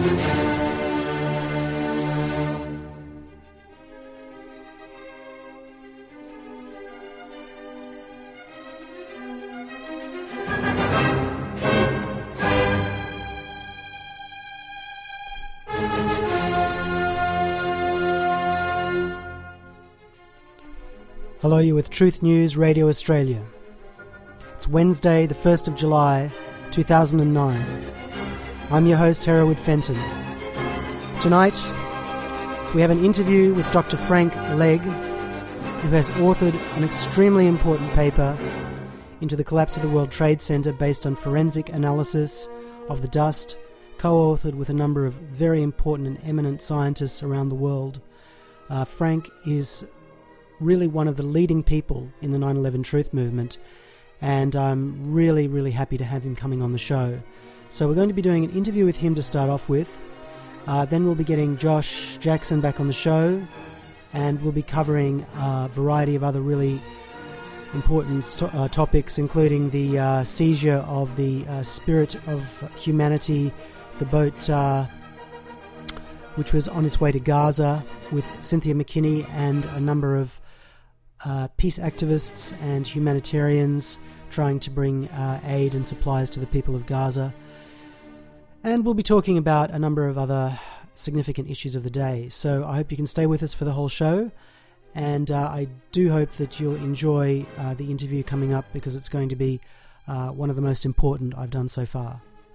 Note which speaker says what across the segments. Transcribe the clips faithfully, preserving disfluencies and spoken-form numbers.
Speaker 1: Hello, you're with Truth News Radio Australia. It's Wednesday, the first of July, two thousand nine. I'm your host, Hereward Fenton. Tonight, we have an interview with Doctor Frank Legg, who has authored an extremely important paper into the collapse of the World Trade Center based on forensic analysis of the dust, co-authored with a number of very important and eminent scientists around the world. Uh, Frank is really one of the leading people in the nine eleven Truth Movement, and I'm really, really happy to have him coming on the show. So we're going to be doing an interview with him to start off with. Uh, then we'll be getting Josh Jackson back on the show, and we'll be covering a variety of other really important st- uh, topics, including the uh, seizure of the uh, Spirit of Humanity, the boat uh, which was on its way to Gaza, with Cynthia McKinney and a number of Uh, peace activists and humanitarians trying to bring uh, aid and supplies to the people of Gaza. And we'll be talking about a number of other significant issues of the day. So I hope you can stay with us for the whole show. And uh, I do hope that you'll enjoy uh, the interview coming up, because it's going to be uh, one of the most important I've done so far.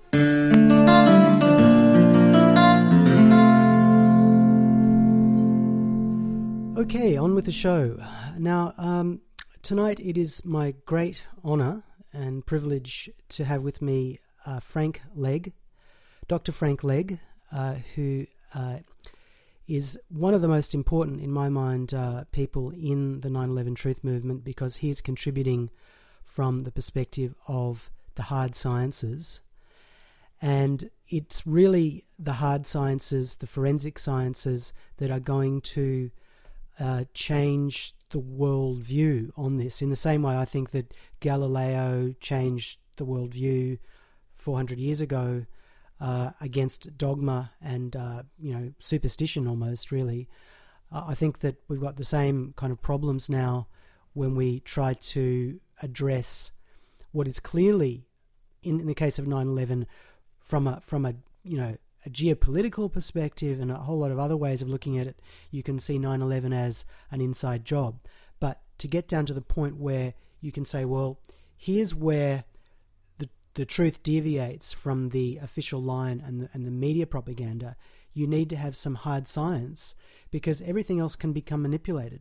Speaker 1: Okay, on with the show. Now, um, tonight it is my great honour and privilege to have with me uh, Frank Legg, Doctor Frank Legg, uh, who uh, is one of the most important, in my mind, uh, people in the nine eleven Truth Movement, because he is contributing from the perspective of the hard sciences. And it's really the hard sciences, the forensic sciences, that are going to Uh, change the world view on this, in the same way I think that Galileo changed the world view four hundred years ago uh, against dogma and uh, you know superstition almost, really. Uh, I think that we've got the same kind of problems now when we try to address what is clearly, in, in the case of nine eleven, from a from a you know a geopolitical perspective and a whole lot of other ways of looking at it. You can see nine eleven as an inside job. But to get down to the point where you can say, well, here's where the the truth deviates from the official line and the, and the media propaganda, you need to have some hard science, because everything else can become manipulated.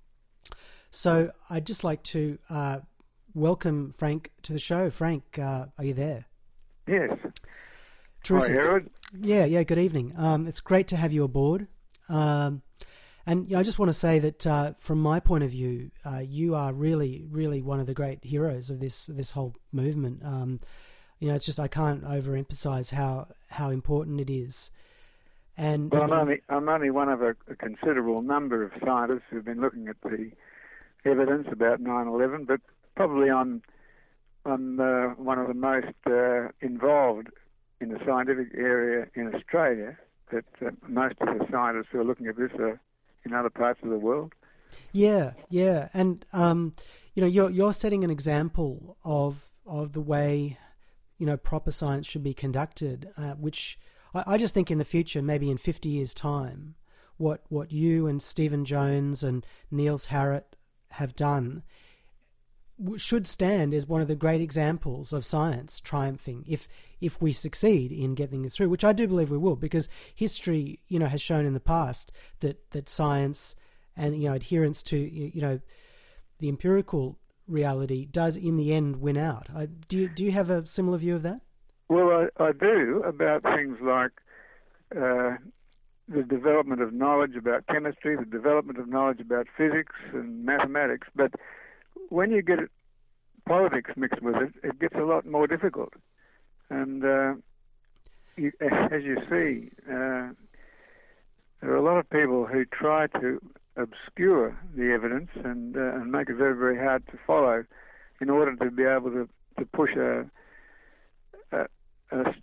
Speaker 1: So I'd just like to uh, welcome Frank to the show. Frank, uh, are you there?
Speaker 2: Yes.
Speaker 1: Terrific.
Speaker 2: Hi, Herod.
Speaker 1: Yeah, yeah, good evening. Um, it's great to have you aboard. Um, and you know, I just want to say that uh, from my point of view, uh, you are really, really one of the great heroes of this this whole movement. Um, you know, it's just I can't overemphasize how how important it is. And
Speaker 2: well, I'm only I'm only one of a, a considerable number of scientists who've been looking at the evidence about nine eleven, but probably I'm I'm uh, one of the most uh, involved in the scientific area in Australia, that uh, most of the scientists who are looking at this are in other parts of the world.
Speaker 1: Yeah, yeah, and um, you know, you're you're setting an example of of the way, you know, proper science should be conducted, uh, which I, I just think in the future, maybe in fifty years' time, what what you and Stephen Jones and Niels Harrit have done should stand as one of the great examples of science triumphing, if if we succeed in getting this through, which I do believe we will, because history, you know, has shown in the past that that science and, you know, adherence to, you know, the empirical reality does in the end win out. I, do you, do you have a similar view of that?
Speaker 2: Well, I, I do, about things like uh, the development of knowledge about chemistry, the development of knowledge about physics and mathematics, but when you get politics mixed with it, it gets a lot more difficult. And uh, you, as you see, uh, there are a lot of people who try to obscure the evidence and, uh, and make it very, very hard to follow in order to be able to, to push a, a, a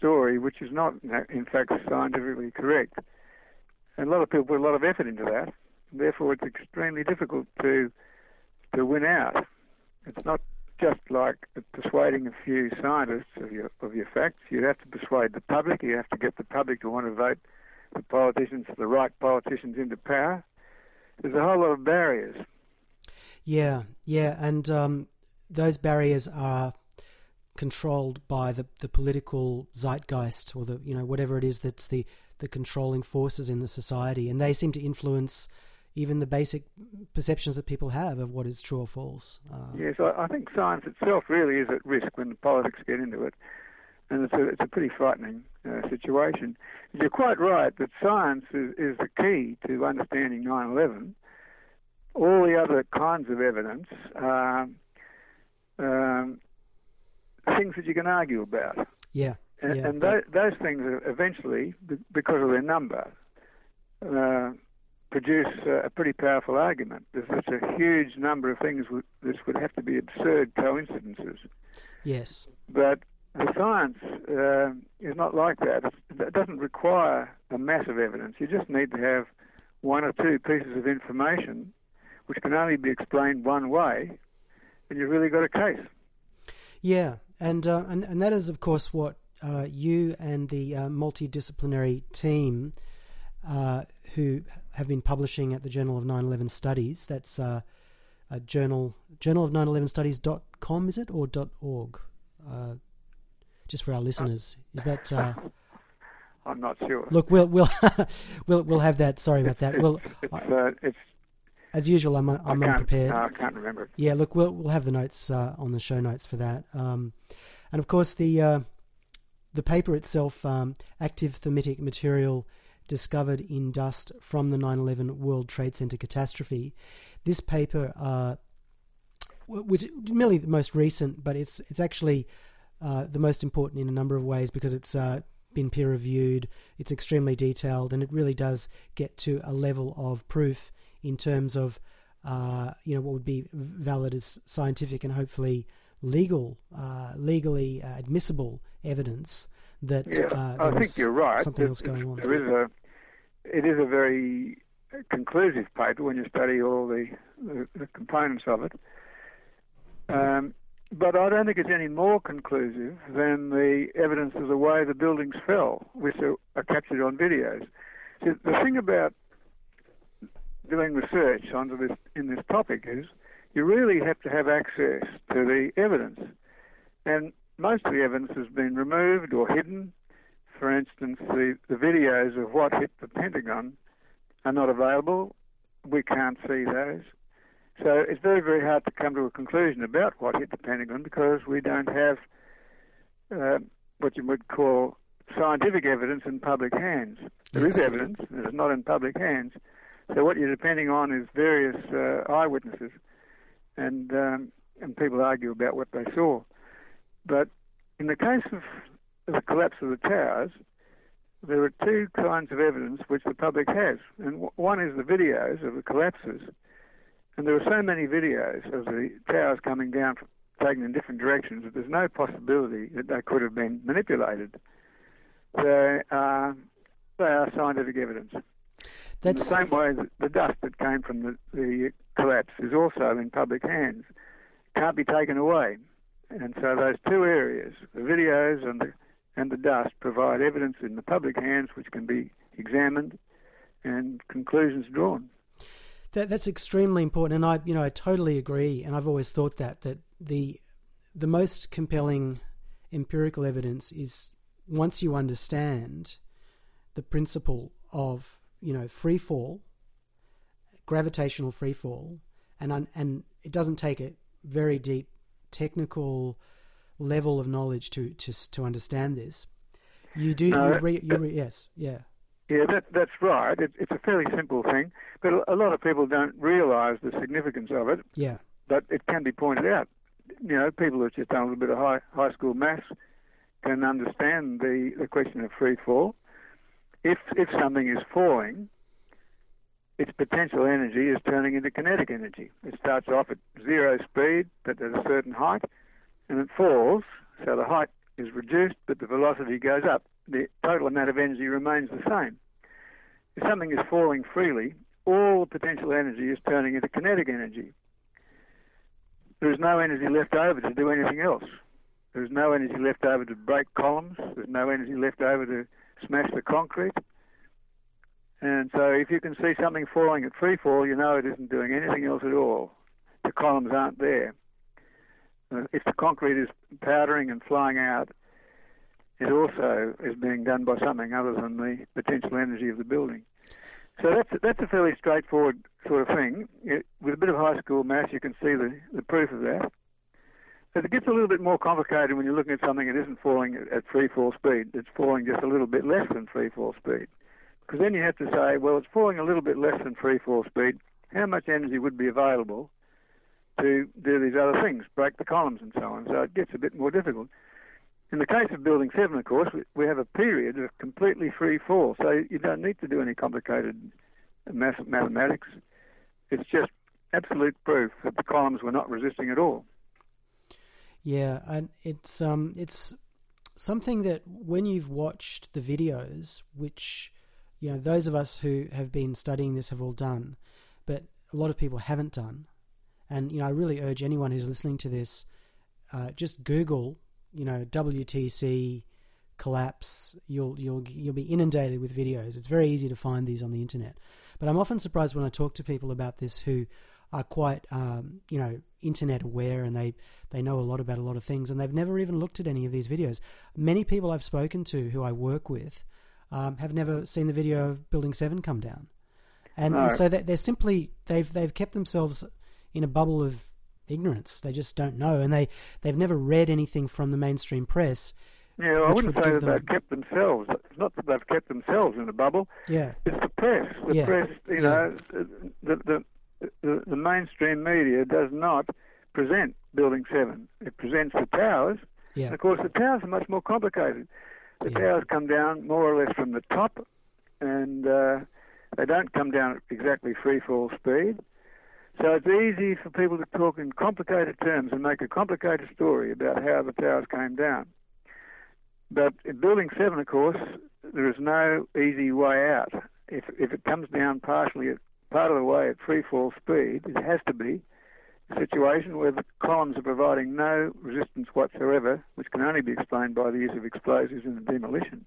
Speaker 2: story which is not, in fact, scientifically correct. And a lot of people put a lot of effort into that. Therefore, it's extremely difficult to to win out. It's not just like persuading a few scientists of your of your facts. You have to persuade the public. You have to get the public to want to vote the politicians, the right politicians, into power. There's a whole lot of barriers.
Speaker 1: Yeah, yeah, and um, those barriers are controlled by the, the political zeitgeist, or the you know whatever it is that's the, the controlling forces in the society, and they seem to influence even the basic perceptions that people have of what is true or false. Uh,
Speaker 2: yes, I, I think science itself really is at risk when the politics get into it, and it's a, it's a pretty frightening uh, situation. You're quite right that science is, is the key to understanding nine eleven. All the other kinds of evidence are um, things that you can argue about.
Speaker 1: Yeah.
Speaker 2: And,
Speaker 1: yeah.
Speaker 2: and those, those things are eventually, because of their number, uh, produce a pretty powerful argument. There's such a huge number of things w- this would have to be absurd coincidences.
Speaker 1: Yes.
Speaker 2: But the science uh, is not like that. It's, it doesn't require a mass of evidence. You just need to have one or two pieces of information which can only be explained one way, and you've really got a case.
Speaker 1: Yeah, and uh, and, and that is, of course, what uh, you and the uh, multidisciplinary team uh, who have been publishing at the Journal of nine eleven Studies, that's uh, a journal, journal of nine eleven studies dot com, is it, or .org? Uh, just for our listeners, is that... Uh,
Speaker 2: I'm not sure.
Speaker 1: Look, we'll we'll we'll we'll have that. Sorry about that.
Speaker 2: It's,
Speaker 1: We'll,
Speaker 2: it's,
Speaker 1: I,
Speaker 2: uh, it's
Speaker 1: as usual, I'm I'm
Speaker 2: I
Speaker 1: unprepared.
Speaker 2: No, I can't remember.
Speaker 1: Yeah, look, we'll we'll have the notes uh, on the show notes for that. Um, and of course, the uh, the paper itself, um, active thermitic material discovered in dust from the nine eleven World Trade Center catastrophe. This paper, uh, which is merely the most recent, but it's it's actually uh, the most important in a number of ways because it's uh, been peer reviewed. It's extremely detailed, and it really does get to a level of proof in terms of, uh, you know, what would be valid as scientific and hopefully legal, uh, legally uh, admissible evidence that
Speaker 2: yeah,
Speaker 1: uh,
Speaker 2: I
Speaker 1: there
Speaker 2: think
Speaker 1: was
Speaker 2: you're right.
Speaker 1: something
Speaker 2: It,
Speaker 1: else going on.
Speaker 2: There is a, it is a very conclusive paper when you study all the, the, the components of it. Um, but I don't think it's any more conclusive than the evidence of the way the buildings fell, which are, are captured on videos. See, the thing about doing research onto this in this topic is you really have to have access to the evidence, and most of the evidence has been removed or hidden. For instance, the, the videos of what hit the Pentagon are not available. We can't see those. So it's very, very hard to come to a conclusion about what hit the Pentagon because we don't have uh, what you would call scientific evidence in public hands. There
Speaker 1: Yes.
Speaker 2: is evidence, it's not in public hands. So what you're depending on is various uh, eyewitnesses, and um, and people argue about what they saw. But in the case of the collapse of the towers, there are two kinds of evidence which the public has, and w- one is the videos of the collapses. And there are so many videos of the towers coming down, taken in different directions, that there's no possibility that they could have been manipulated. They are, they are scientific evidence.
Speaker 1: That's
Speaker 2: In the same way that the dust that came from the, the collapse is also in public hands, can't be taken away. And so those two areas, the videos and the, and the dust, provide evidence in the public hands which can be examined and conclusions drawn.
Speaker 1: That, that's extremely important, and I, you know, I totally agree. And I've always thought that that the the most compelling empirical evidence is once you understand the principle of, you know, free fall, gravitational free fall, and un, and it doesn't take a very deep technical level of knowledge to to to understand this. You do,
Speaker 2: No,
Speaker 1: you re, you re, yes, yeah.
Speaker 2: Yeah, that, that's right. It, it's a fairly simple thing, but a lot of people don't realise the significance of it.
Speaker 1: Yeah.
Speaker 2: But it can be pointed out. You know, people who've just done a little bit of high, high school maths can understand the, the question of free fall. If if something is falling, its potential energy is turning into kinetic energy. It starts off at zero speed, but at a certain height, and it falls, so the height is reduced, but the velocity goes up. The total amount of energy remains the same. If something is falling freely, all the potential energy is turning into kinetic energy. There is no energy left over to do anything else. There's no energy left over to break columns. There's no energy left over to smash the concrete. And so if you can see something falling at free fall, you know it isn't doing anything else at all. The columns aren't there. Uh, if the concrete is powdering and flying out, it also is being done by something other than the potential energy of the building. So that's that's a fairly straightforward sort of thing. It, with a bit of high school maths, you can see the, the proof of that. But it gets a little bit more complicated when you're looking at something that isn't falling at, at free fall speed. It's falling just a little bit less than free fall speed. Because then you have to say, well, it's falling a little bit less than free fall speed. How much energy would be available to do these other things, break the columns and so on? So it gets a bit more difficult. In the case of Building seven, of course, we, we have a period of completely free fall, so you don't need to do any complicated math- mathematics. It's just absolute proof that the columns were not resisting at all.
Speaker 1: Yeah, and it's um, it's something that when you've watched the videos, which, you know, those of us who have been studying this have all done, but a lot of people haven't done. And, you know, I really urge anyone who's listening to this, uh, just Google, you know, W T C collapse. You'll you'll you'll be inundated with videos. It's very easy to find these on the internet. But I'm often surprised when I talk to people about this who are quite, um, you know, internet aware, and they, they know a lot about a lot of things, and they've never even looked at any of these videos. Many people I've spoken to who I work with um, have never seen the video of Building seven come down. And,
Speaker 2: no.
Speaker 1: and so they're simply, they've they've kept themselves in a bubble of ignorance. They just don't know, and they, they've never read anything from the mainstream press.
Speaker 2: Yeah, well, I wouldn't
Speaker 1: would
Speaker 2: say that
Speaker 1: them...
Speaker 2: they've kept themselves. It's not that they've kept themselves in a bubble.
Speaker 1: Yeah.
Speaker 2: It's the press. The
Speaker 1: yeah.
Speaker 2: press, you
Speaker 1: yeah.
Speaker 2: know, the, the, the, the mainstream media does not present Building seven. It presents the towers.
Speaker 1: Yeah.
Speaker 2: And of course, the towers are much more complicated. The
Speaker 1: yeah.
Speaker 2: towers come down more or less from the top, and uh, they don't come down at exactly free fall speed. So it's easy for people to talk in complicated terms and make a complicated story about how the towers came down. But in Building seven, of course, there is no easy way out. If if it comes down partially at part of the way at free fall speed, it has to be a situation where the columns are providing no resistance whatsoever, which can only be explained by the use of explosives in the demolition.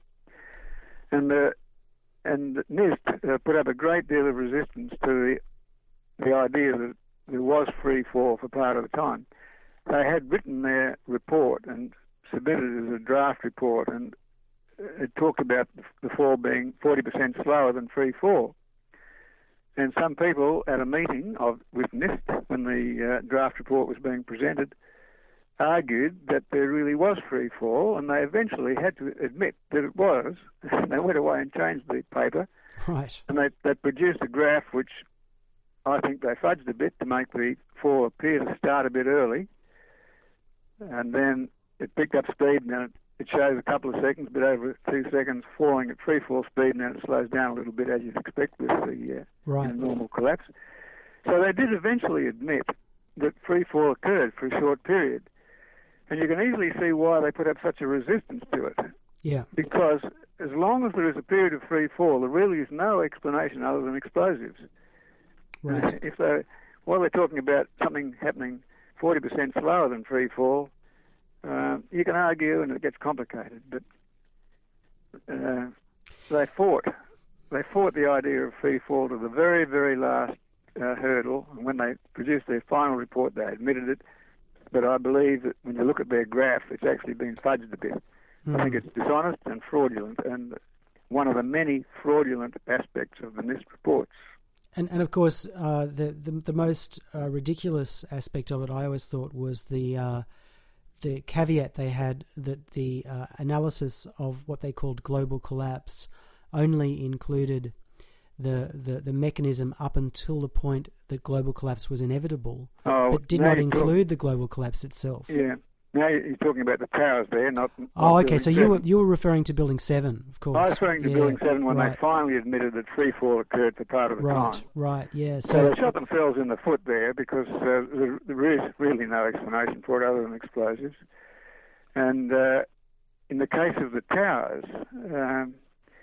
Speaker 2: And the and NIST uh, put up a great deal of resistance to the the idea that there was free fall for part of the time. They had written their report and submitted it as a draft report, and it talked about the fall being forty percent slower than free fall. And some people at a meeting of with NIST, when the uh, draft report was being presented, argued that there really was free fall, and they eventually had to admit that it was. They went away and changed the paper.
Speaker 1: Right.
Speaker 2: And they, they produced a graph which I think they fudged a bit to make the fall appear to start a bit early. And then it picked up speed, and then it, it shows a couple of seconds, but over two seconds falling at free fall speed, and then it slows down a little bit, as you'd expect with the uh,
Speaker 1: right.
Speaker 2: you know, normal collapse. So they did eventually admit that free fall occurred for a short period. And you can easily see why they put up such a resistance to it.
Speaker 1: Yeah.
Speaker 2: Because as long as there is a period of free fall, there really is no explanation other than explosives.
Speaker 1: Right.
Speaker 2: If they, while they're talking about something happening forty percent slower than free fall, uh, you can argue, and it gets complicated. But uh, they fought. They fought the idea of free fall to the very, very last uh, hurdle. And when they produced their final report, they admitted it. But I believe that when you look at their graph, it's actually been fudged a bit. Mm. I think it's dishonest and fraudulent, and one of the many fraudulent aspects of the NIST reports.
Speaker 1: And and of course, uh, the, the the most uh, ridiculous aspect of it, I always thought, was the uh, the caveat they had that the uh, analysis of what they called global collapse only included the, the, the mechanism up until the point that global collapse was inevitable,
Speaker 2: oh,
Speaker 1: but did not include talk- the global collapse itself.
Speaker 2: Yeah. Now you're talking about the towers there, not... not
Speaker 1: oh, okay, so
Speaker 2: seven.
Speaker 1: you were you were referring to Building seven, of course.
Speaker 2: I was referring to
Speaker 1: yeah,
Speaker 2: Building seven when
Speaker 1: right.
Speaker 2: they finally admitted that free fall occurred for part of the
Speaker 1: right,
Speaker 2: time.
Speaker 1: Right, right, yeah. So,
Speaker 2: so they shot themselves in the foot there, because uh, there, there is really no explanation for it other than explosives. And uh, in the case of the towers, um,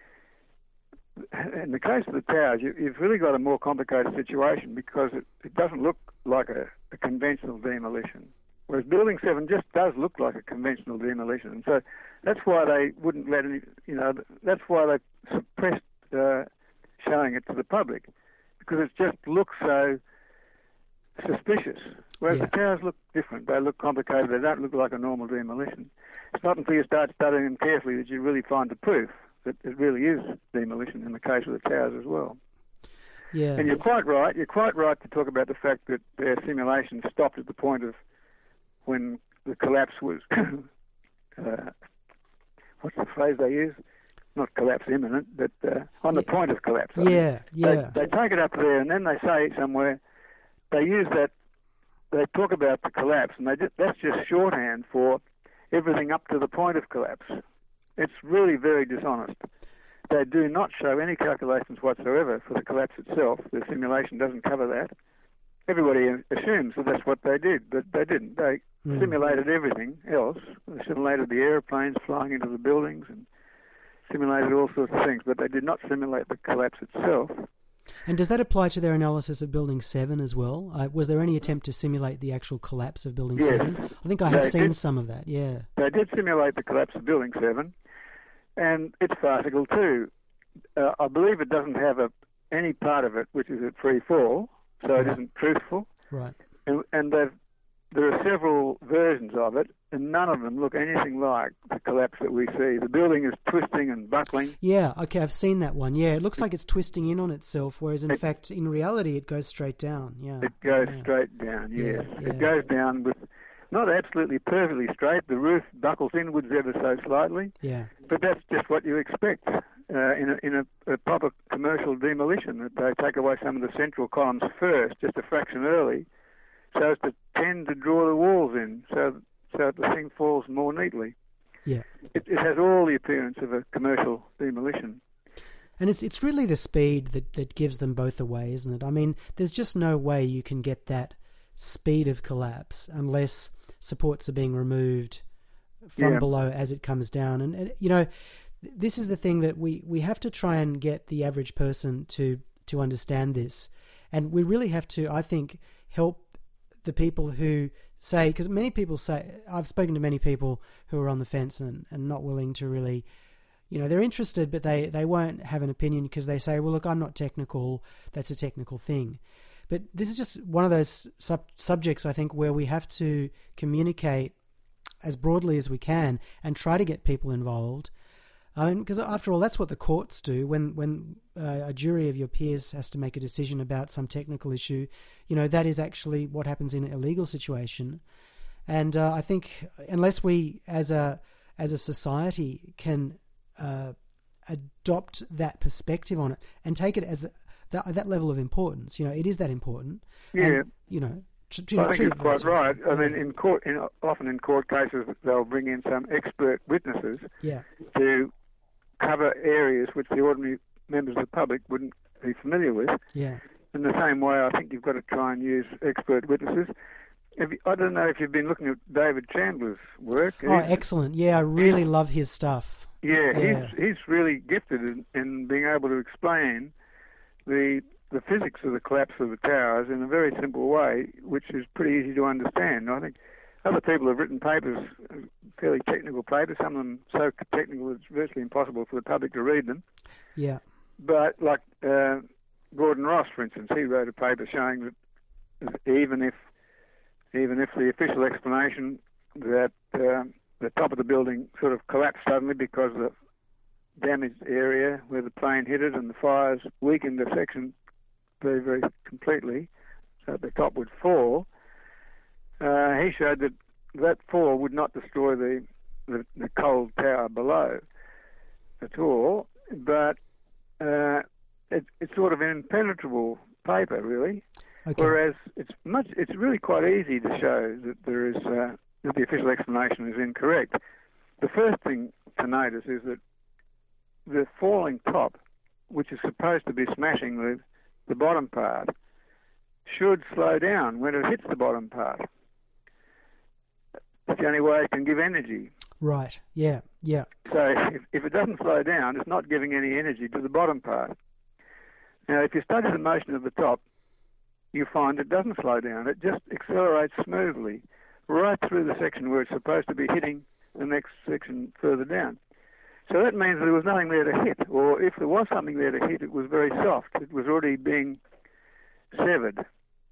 Speaker 2: in the case of the towers, you, you've really got a more complicated situation because it, it doesn't look like a, a conventional demolition. Whereas Building seven just does look like a conventional demolition. And so that's why they wouldn't let any, you know, that's why they suppressed uh, showing it to the public, because it just looks so suspicious. Whereas
Speaker 1: Yeah.
Speaker 2: the towers look different. They look complicated. They don't look like a normal demolition. It's not until you start studying them carefully that you really find the proof that it really is demolition in the case of the towers as well.
Speaker 1: Yeah.
Speaker 2: And you're quite right. You're quite right to talk about the fact that their simulation stopped at the point of when the collapse was, uh, what's the phrase they use? Not collapse imminent, but uh, on the
Speaker 1: Yeah.
Speaker 2: point of collapse. I
Speaker 1: Yeah,
Speaker 2: think.
Speaker 1: yeah.
Speaker 2: They, they take it up there and then they say somewhere, they use that, they talk about the collapse, and they just, that's just shorthand for everything up to the point of collapse. It's really very dishonest. They do not show any calculations whatsoever for the collapse itself. The simulation doesn't cover that. Everybody assumes that that's what they did, but they didn't. They
Speaker 1: Mm.
Speaker 2: simulated everything else. They simulated the aeroplanes flying into the buildings and simulated all sorts of things, but they did not simulate the collapse itself.
Speaker 1: And does that apply to their analysis of Building seven as well? Uh, was there any attempt to simulate the actual collapse of Building
Speaker 2: Yes.
Speaker 1: seven? I think I have
Speaker 2: They
Speaker 1: seen
Speaker 2: did.
Speaker 1: some of that, yeah.
Speaker 2: They did simulate the collapse of Building seven, and it's farcical too. Uh, I believe it doesn't have a, any part of it which is at free fall, so it
Speaker 1: Right.
Speaker 2: isn't truthful.
Speaker 1: Right.
Speaker 2: And, and they've, there are several versions of it, and none of them look anything like the collapse that we see. The building is twisting and buckling.
Speaker 1: Yeah, okay, I've seen that one. Yeah, it looks like it's twisting in on itself, whereas in
Speaker 2: It-
Speaker 1: fact, in reality, it goes straight down. Yeah.
Speaker 2: It goes
Speaker 1: yeah.
Speaker 2: straight down,
Speaker 1: Yeah,
Speaker 2: yes.
Speaker 1: yeah.
Speaker 2: It goes down with, not absolutely perfectly straight. The roof buckles inwards ever so slightly,
Speaker 1: Yeah.
Speaker 2: but that's just what you expect uh, in, a, in a, a proper commercial demolition, that they take away some of the central columns first, just a fraction early, so as to tend to draw the walls in, so so that the thing falls more neatly.
Speaker 1: Yeah.
Speaker 2: It, it has all the appearance of a commercial demolition.
Speaker 1: And it's it's really the speed that, that gives them both away, isn't it? I mean, there's just no way you can get that speed of collapse unless supports are being removed from
Speaker 2: Yeah.
Speaker 1: below as it comes down. And, and you know, th- this is the thing that we, we have to try and get the average person to to understand this. And we really have to, I think, help the people who say, because many people say, I've spoken to many people who are on the fence and, and not willing to really, you know, they're interested, but they, they won't have an opinion because they say, well, look, I'm not technical. That's a technical thing. But this is just one of those sub- subjects, I think, where we have to communicate as broadly as we can and try to get people involved. I mean, because after all, that's what the courts do. When when uh, a jury of your peers has to make a decision about some technical issue, you know, that is actually what happens in a legal situation. And uh, I think unless we, as a as a society, can uh, adopt that perspective on it and take it as a, that that level of importance, you know, it is that important.
Speaker 2: Yeah.
Speaker 1: And, you know, tr- you know,
Speaker 2: I think
Speaker 1: treat
Speaker 2: you're
Speaker 1: it
Speaker 2: quite
Speaker 1: seriously.
Speaker 2: right. I mean, in court, in, often in court cases, they'll bring in some expert witnesses
Speaker 1: Yeah.
Speaker 2: to cover areas which the ordinary members of the public wouldn't be familiar with.
Speaker 1: Yeah.
Speaker 2: In the same way, I think you've got to try and use expert witnesses. If you, I don't know if you've been looking at David Chandler's work.
Speaker 1: Oh,
Speaker 2: He's-
Speaker 1: excellent. Yeah, I really love his stuff.
Speaker 2: Yeah,
Speaker 1: Yeah.
Speaker 2: he's he's really gifted in, in being able to explain the the physics of the collapse of the towers in a very simple way, which is pretty easy to understand. I think other people have written papers, fairly technical papers, some of them so technical it's virtually impossible for the public to read them.
Speaker 1: Yeah.
Speaker 2: But like uh, Gordon Ross, for instance, he wrote a paper showing that even if even if the official explanation that uh, the top of the building sort of collapsed suddenly because of the damaged area where the plane hit it and the fires weakened the section very, very completely, so the top would fall. Uh, he showed that that fall would not destroy the, the, the cold tower below at all, but uh, it, it's sort of an impenetrable paper, really.
Speaker 1: Okay.
Speaker 2: Whereas it's much, it's really quite easy to show that there is uh, that the official explanation is incorrect. The first thing to notice is that the falling top, which is supposed to be smashing the the bottom part, should slow down when it hits the bottom part. That's the only way it can give energy.
Speaker 1: Right. Yeah. Yeah.
Speaker 2: So if, if it doesn't slow down, it's not giving any energy to the bottom part. Now, if you study the motion of the top, you find it doesn't slow down. It just accelerates smoothly right through the section where it's supposed to be hitting the next section further down. So that means there was nothing there to hit, or if there was something there to hit, it was very soft. It was already being severed.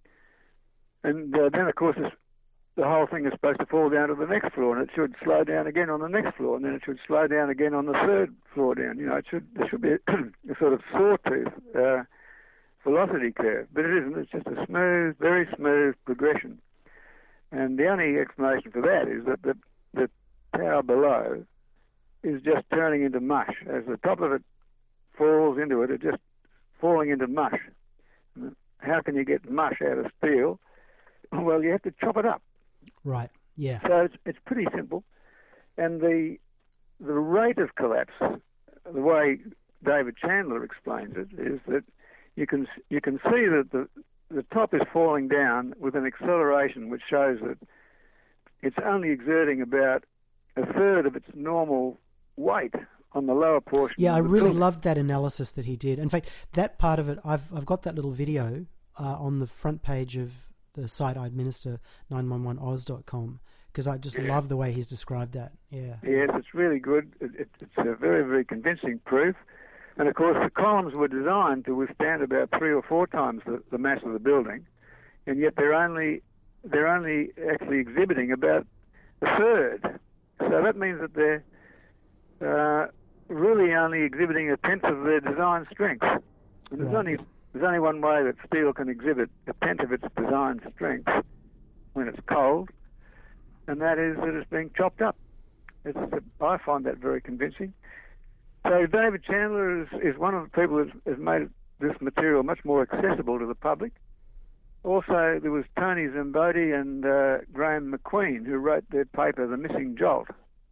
Speaker 2: And uh, then, of course, this, the whole thing is supposed to fall down to the next floor, and it should slow down again on the next floor, and then it should slow down again on the third floor down. You know, it should there should be a, a sort of sawtooth uh, velocity curve, but it isn't. It's just a smooth, very smooth progression. And the only explanation for that is that the, the tower below is just turning into mush. As the top of it falls into it, it's just falling into mush. How can you get mush out of steel? Well, you have to chop it up.
Speaker 1: Right, yeah.
Speaker 2: So it's, it's pretty simple. And the the rate of collapse, the way David Chandler explains it, is that you can you can see that the the top is falling down with an acceleration which shows that it's only exerting about a third of its normal weight on the lower portion.
Speaker 1: Yeah, I
Speaker 2: of the
Speaker 1: really
Speaker 2: building.
Speaker 1: loved that analysis that he did. In fact, that part of it, I've I've got that little video uh, on the front page of the site I administer, nine one one oz dot com, because I just
Speaker 2: Yeah.
Speaker 1: love the way he's described that. Yeah.
Speaker 2: Yes, it's really good. It, it, it's a very, very convincing proof. And of course, the columns were designed to withstand about three or four times the, the mass of the building, and yet they're only they're only actually exhibiting about a third. So that means that they're uh, really only exhibiting a tenth of their design strength. And there's
Speaker 1: Right.
Speaker 2: only there's only one way that steel can exhibit a tenth of its design strength when it's cold, and that is that it's being chopped up. It's, I find that very convincing. So David Chandler is, is one of the people who has, has made this material much more accessible to the public. Also, there was Tony Zambodi and uh, Graham McQueen who wrote their paper, The Missing Jolt.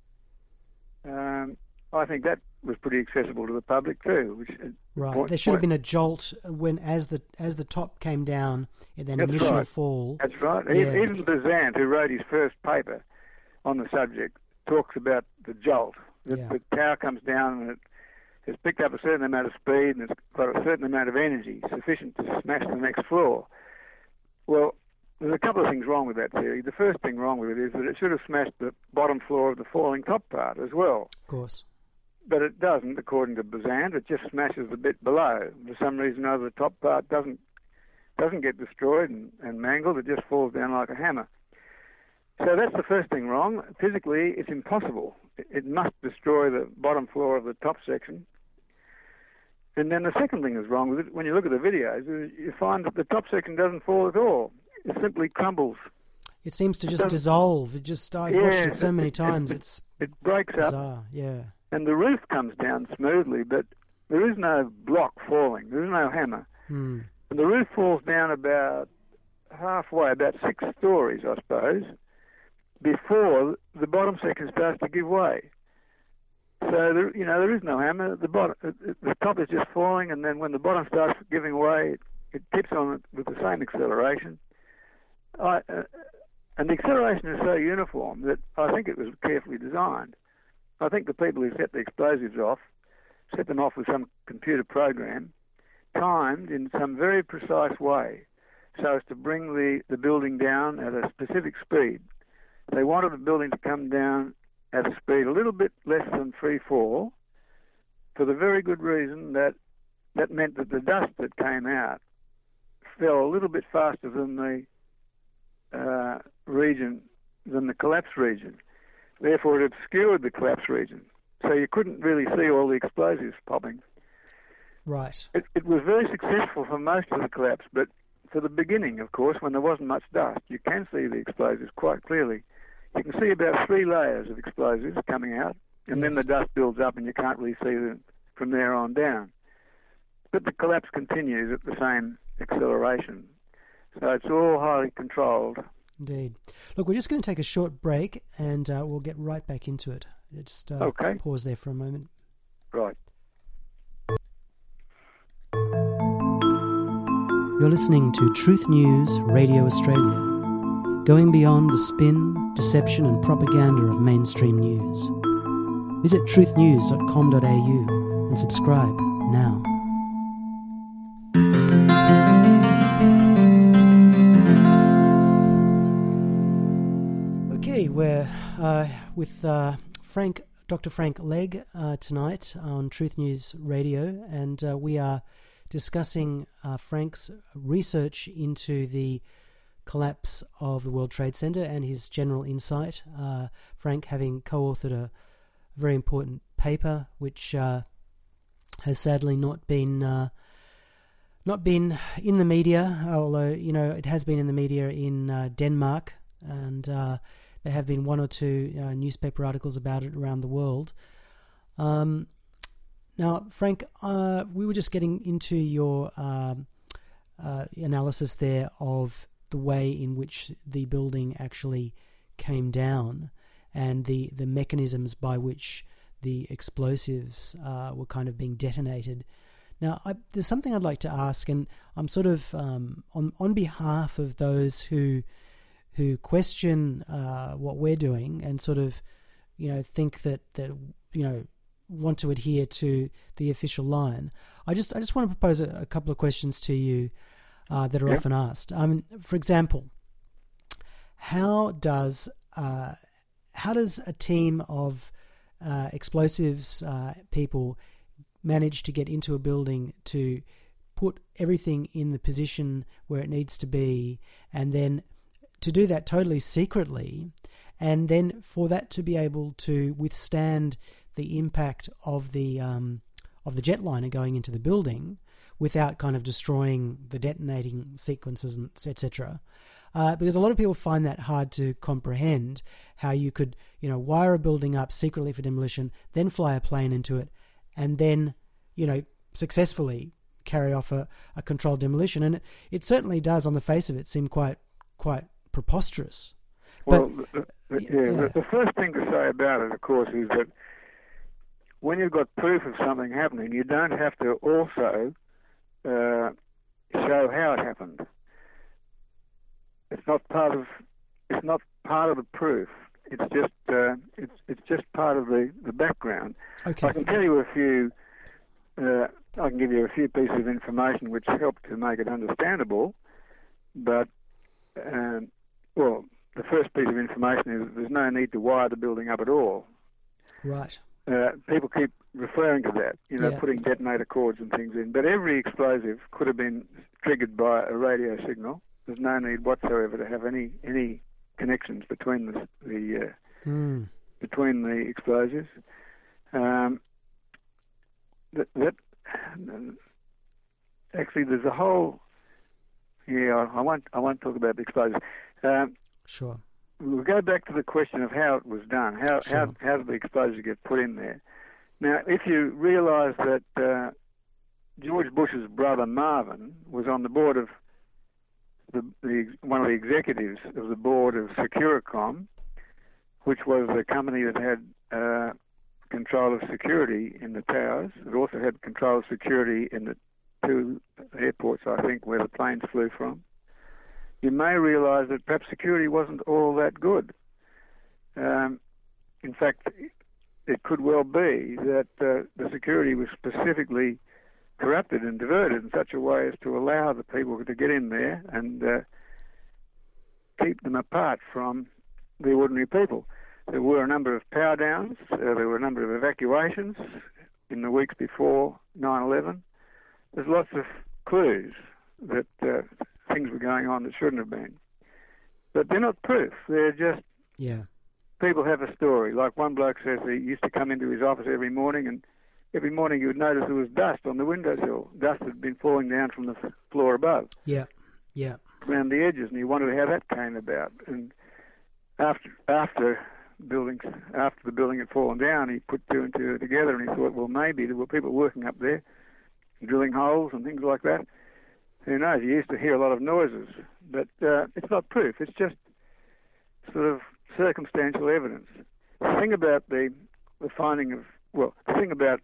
Speaker 2: Um, I think that was pretty accessible to the public too. Which,
Speaker 1: Right.
Speaker 2: point,
Speaker 1: There should have
Speaker 2: point,
Speaker 1: been a jolt when, as the as the top came down, and then
Speaker 2: That's
Speaker 1: initial
Speaker 2: right.
Speaker 1: fall.
Speaker 2: That's right.
Speaker 1: Yeah.
Speaker 2: Even Bazant, who wrote his first paper on the subject, talks about the jolt. The,
Speaker 1: Yeah.
Speaker 2: the tower comes down and it has picked up a certain amount of speed and it's got a certain amount of energy sufficient to smash the next floor. Well, there's a couple of things wrong with that theory. The first thing wrong with it is that it should have smashed the bottom floor of the falling top part as well.
Speaker 1: Of course.
Speaker 2: But it doesn't, according to Bazant. It just smashes the bit below. For some reason or other, the top part doesn't doesn't get destroyed and, and mangled. It just falls down like a hammer. So that's the first thing wrong. Physically, it's impossible. It, it must destroy the bottom floor of the top section. And then the second thing that's wrong with it, when you look at the videos, is you find that the top section doesn't fall at all. It simply crumbles.
Speaker 1: It seems to just
Speaker 2: doesn't-
Speaker 1: dissolve. It just I've
Speaker 2: Yeah,
Speaker 1: watched it so many
Speaker 2: it- it-
Speaker 1: times.
Speaker 2: it-
Speaker 1: It's
Speaker 2: It breaks up.
Speaker 1: bizarre. Yeah.
Speaker 2: And the roof comes down smoothly, but there is no block falling. There is no hammer.
Speaker 1: Hmm.
Speaker 2: And the roof falls down about halfway, about six stories, I suppose, before the bottom section starts to give way. So, there, you know, there is no hammer. The bottom, the top is just falling, and then when the bottom starts giving way, it, it tips on it with the same acceleration. I, uh, and the acceleration is so uniform that I think it was carefully designed. I think the people who set the explosives off set them off with some computer program, timed in some very precise way, so as to bring the, the building down at a specific speed. They wanted the building to come down at a speed a little bit less than free fall, for the very good reason that that meant that the dust that came out fell a little bit faster than the uh, region, than the collapse region. Therefore, it obscured the collapse region, so you couldn't really see all the explosives popping.
Speaker 1: Right.
Speaker 2: It, it was very successful for most of the collapse, but for the beginning, of course, when there wasn't much dust, you can see the explosives quite clearly. You can see about three layers of explosives coming out, and
Speaker 1: Yes.
Speaker 2: then the dust builds up and you can't really see them from there on down. But the collapse continues at the same acceleration. So it's all highly controlled.
Speaker 1: Indeed. Look, we're just going to take a short break, and uh, we'll get right back into it. Just uh,
Speaker 2: Okay.
Speaker 1: pause there for a moment.
Speaker 2: Right.
Speaker 1: You're listening to Truth News Radio Australia, going beyond the spin, deception and propaganda of mainstream news. Visit truth news dot com dot a u and subscribe now. Okay, we're uh, with uh, Frank, Doctor Frank Legg uh, tonight on Truth News Radio, and uh, we are discussing uh, Frank's research into the collapse of the World Trade Center and his general insight. Uh, Frank having co-authored a very important paper, which uh, has sadly not been uh, not been in the media, although you know it has been in the media in uh, Denmark, and uh, there have been one or two uh, newspaper articles about it around the world. Um, now, Frank, uh, we were just getting into your um, uh, analysis there of the way in which the building actually came down, and the, the mechanisms by which the explosives uh, were kind of being detonated. Now, I, there's something I'd like to ask, and I'm sort of um, on on behalf of those who who question uh, what we're doing and sort of, you know, think that that you know want to adhere to the official line. I just I just want to propose a, a couple of questions to you uh, that are
Speaker 2: yep.
Speaker 1: often asked. Um, for example, how does uh, how does a team of uh, explosives uh, people manage to get into a building to put everything in the position where it needs to be, and then to do that totally secretly, and then for that to be able to withstand the impact of the um, of the jetliner going into the building without kind of destroying the detonating sequences and et cetera. Uh, because a lot of people find that hard to comprehend, how you could, you know, wire a building up secretly for demolition, then fly a plane into it, and then, you know, successfully carry off a, a controlled demolition. And it, it certainly does, on the face of it, seem quite quite preposterous.
Speaker 2: Well,
Speaker 1: but,
Speaker 2: the, the, yeah, yeah. The, the first thing to say about it, of course, is that when you've got proof of something happening, you don't have to also uh, show how it happened. It's not part of. It's not part of the proof. It's just. Uh, it's. It's just part of the, the background.
Speaker 1: Okay.
Speaker 2: I can tell you a few. Uh, I can give you a few pieces of information which help to make it understandable. But, um, well, the first piece of information is there's no need to wire the building up at all.
Speaker 1: Right.
Speaker 2: Uh, people keep referring to that, you know,
Speaker 1: yeah.
Speaker 2: putting detonator cords and things in. But every explosive could have been triggered by a radio signal. There's no need whatsoever to have any any connections between the, the uh,
Speaker 1: mm.
Speaker 2: between the explosives. Um, that, that actually, there's a whole. Yeah, I won't. I won't talk about the explosives. Um,
Speaker 1: sure.
Speaker 2: We'll go back to the question of how it was done. How
Speaker 1: sure.
Speaker 2: how how did the explosives get put in there? Now, if you realise that uh, George Bush's brother Marvin was on the board of The, the, one of the executives of the board of Securicom, which was the company that had uh, control of security in the towers. It also had control of security in the two airports, I think, where the planes flew from. You may realise that perhaps security wasn't all that good. Um, in fact, it could well be that uh, the security was specifically corrupted and diverted in such a way as to allow the people to get in there and uh, keep them apart from the ordinary people. There were a number of power downs, uh, there were a number of evacuations in the weeks before nine eleven. There's lots of clues that uh, things were going on that shouldn't have been. But they're not proof, they're just
Speaker 1: yeah.
Speaker 2: people have a story. Like one bloke says he used to come into his office every morning, and every morning you would notice there was dust on the windowsill. Dust had been falling down from the floor above.
Speaker 1: Yeah, yeah.
Speaker 2: Around the edges, and he wondered how that came about. And after after buildings, after the building had fallen down, he put two and two together, and he thought, well, maybe there were people working up there, drilling holes and things like that. Who knows? He used to hear a lot of noises, but uh, it's not proof. It's just sort of circumstantial evidence. The thing about the the finding of well, the thing about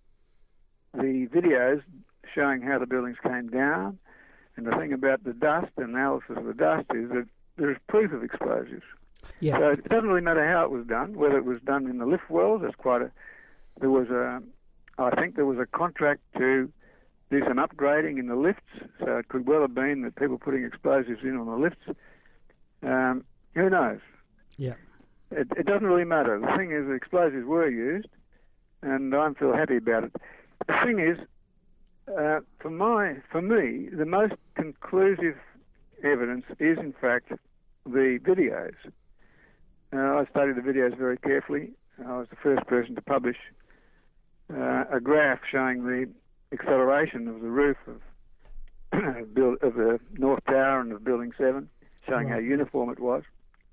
Speaker 2: the videos showing how the buildings came down, and the thing about the dust, analysis of the dust, is that there is proof of explosives.
Speaker 1: Yeah.
Speaker 2: So it doesn't really matter how it was done, whether it was done in the lift wells. There's quite a, there was a, I think there was a contract to do some upgrading in the lifts, so it could well have been that people putting explosives in on the lifts. Um, who knows?
Speaker 1: Yeah.
Speaker 2: It, it doesn't really matter. The thing is, the explosives were used, and I feel happy about it. The thing is, uh, for my, for me, the most conclusive evidence is, in fact, the videos. Uh, I studied the videos very carefully. I was the first person to publish uh, a graph showing the acceleration of the roof of, build, of the North Tower and of Building seven, showing
Speaker 1: Right.
Speaker 2: how uniform it was.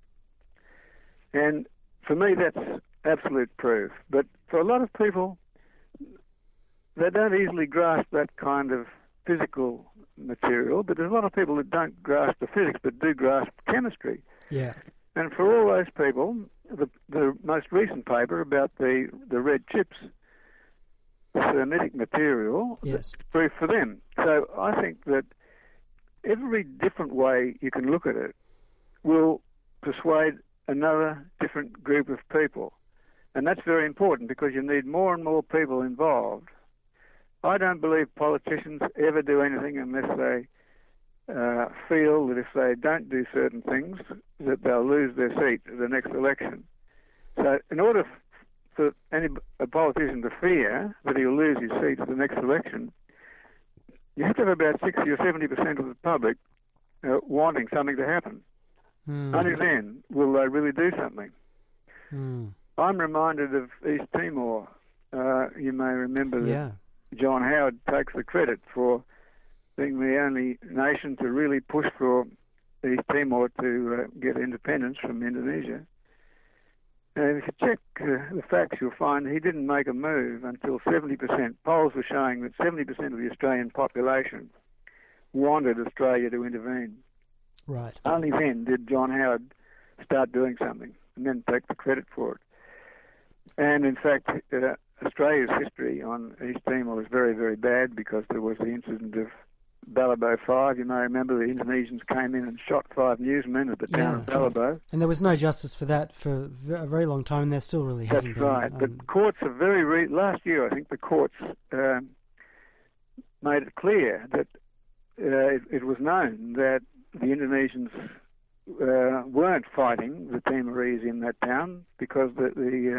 Speaker 2: And for me, that's absolute proof. But for a lot of people, they don't easily grasp that kind of physical material, but there's a lot of people that don't grasp the physics but do grasp chemistry.
Speaker 1: Yeah.
Speaker 2: And for all those people, the, the most recent paper about the, the red chips, the thermitic material,
Speaker 1: Yes.
Speaker 2: is proof for them. So I think that every different way you can look at it will persuade another different group of people. And that's very important because you need more and more people involved. I don't believe politicians ever do anything unless they uh, feel that if they don't do certain things, that they'll lose their seat at the next election. So in order f- for any a politician to fear that he'll lose his seat at the next election, you have to have about sixty or seventy percent of the public uh, wanting something to happen.
Speaker 1: Mm.
Speaker 2: Only then will they really do something.
Speaker 1: Mm.
Speaker 2: I'm reminded of East Timor. Uh, you may remember that
Speaker 1: Yeah.
Speaker 2: John Howard takes the credit for being the only nation to really push for East Timor to uh, get independence from Indonesia. And if you check uh, the facts, you'll find he didn't make a move until seventy percent. Polls were showing that seventy percent of the Australian population wanted Australia to intervene.
Speaker 1: Right.
Speaker 2: Only then did John Howard start doing something and then take the credit for it. And in fact, uh, Australia's history on East Timor was very, very bad because there was the incident of Balibo five. You may remember the Indonesians came in and shot five newsmen at the town of
Speaker 1: Yeah.
Speaker 2: Balibo.
Speaker 1: And there was no justice for that for a very long time, and there still really
Speaker 2: That's
Speaker 1: hasn't been.
Speaker 2: right.
Speaker 1: Um,
Speaker 2: But courts are very... Re- last year, I think the courts um, made it clear that uh, it, it was known that the Indonesians uh, weren't fighting the Timorese in that town because the... the uh,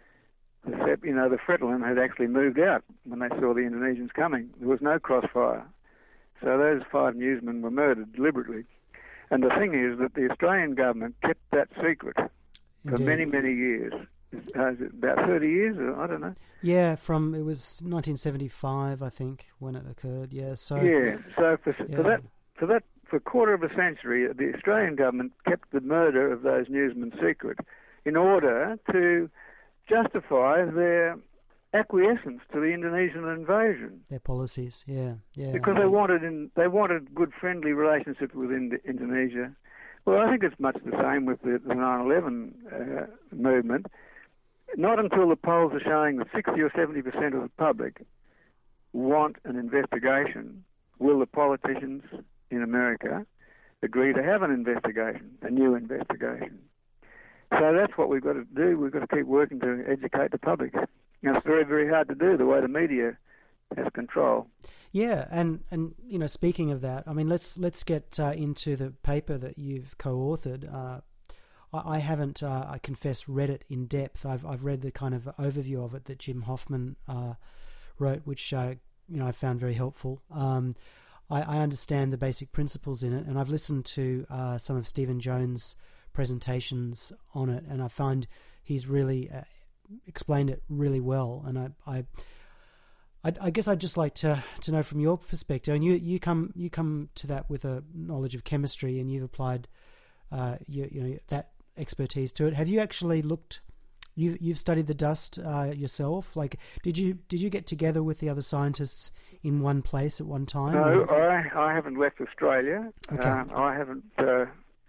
Speaker 2: The, you know, the Fretilin had actually moved out when they saw the Indonesians coming. There was no crossfire. So those five newsmen were murdered deliberately. And the thing is that the Australian government kept that secret for
Speaker 1: Indeed.
Speaker 2: many, many years. Uh, is it about thirty years? Or, I don't know.
Speaker 1: Yeah, from it was nineteen seventy-five, I think, when it occurred. Yeah, so
Speaker 2: Yeah. So for,
Speaker 1: yeah.
Speaker 2: for that, for that, for a quarter of a century, the Australian government kept the murder of those newsmen secret in order to justify their acquiescence to the Indonesian invasion,
Speaker 1: their policies. Yeah, yeah.
Speaker 2: because they wanted in, they wanted good friendly relationships with Ind- Indonesia. Well, I think it's much the same with the, the nine eleven uh, movement. Not until the polls are showing that sixty or seventy percent of the public want an investigation will the politicians in America agree to have an investigation, a new investigation. So that's what we've got to do. We've got to keep working to educate the public. And it's very, very hard to do the way the media has control.
Speaker 1: Yeah, and, and you know, speaking of that, I mean, let's let's get uh, into the paper that you've co-authored. Uh, I, I haven't, uh, I confess, read it in depth. I've I've read the kind of overview of it that Jim Hoffman uh, wrote, which uh, you know I found very helpful. Um, I, I understand the basic principles in it, and I've listened to uh, some of Stephen Jones' presentations on it, and I find he's really uh, explained it really well. And I, I, I, I guess I'd just like to to know from your perspective. And you, you come you come to that with a knowledge of chemistry, and you've applied, uh, you, you know, that expertise to it. Have you actually looked? You you've studied the dust uh, yourself. Like, did you did you get together with the other scientists in one place at one time?
Speaker 2: No,
Speaker 1: or?
Speaker 2: I I haven't left Australia.
Speaker 1: Okay.
Speaker 2: Um, I haven't. Uh,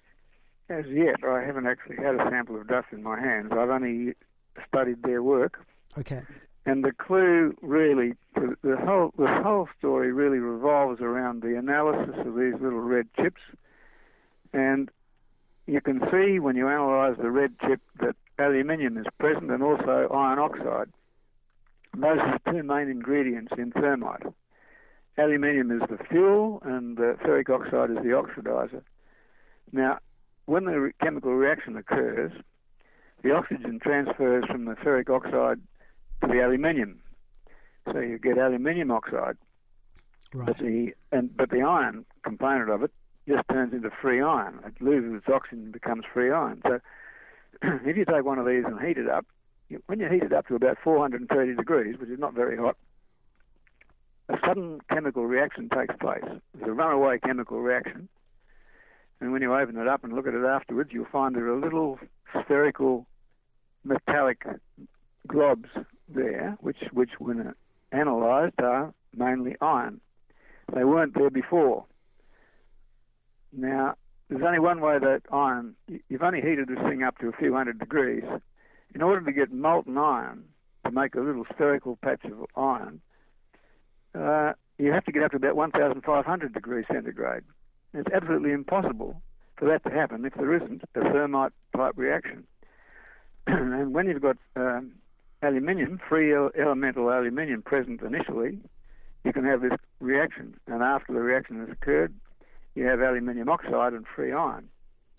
Speaker 2: As yet, I haven't actually had a sample of dust in my hands. I've only studied their work.
Speaker 1: Okay.
Speaker 2: And the clue really, the whole the whole story really revolves around the analysis of these little red chips. And you can see when you analyse the red chip that aluminium is present and also iron oxide. Those are the two main ingredients in thermite. Aluminium is the fuel and the ferric oxide is the oxidizer. Now, when the re- chemical reaction occurs, the oxygen transfers from the ferric oxide to the aluminium. So you get aluminium oxide.
Speaker 1: Right.
Speaker 2: But the, and, but the iron component of it just turns into free iron. It loses its oxygen and becomes free iron. So if you take one of these and heat it up, you, when you heat it up to about four hundred thirty degrees, which is not very hot, a sudden chemical reaction takes place. It's a runaway chemical reaction. And when you open it up and look at it afterwards, you'll find there are little spherical metallic globs there, which, which when analysed, are mainly iron. They weren't there before. Now, there's only one way that iron, you've only heated this thing up to a few hundred degrees. In order to get molten iron, to make a little spherical patch of iron, uh, you have to get up to about one thousand five hundred degrees centigrade. It's absolutely impossible for that to happen if there isn't a thermite type reaction. And when you've got um, aluminium, free elemental aluminium present initially, you can have this reaction. And after the reaction has occurred, you have aluminium oxide and free iron.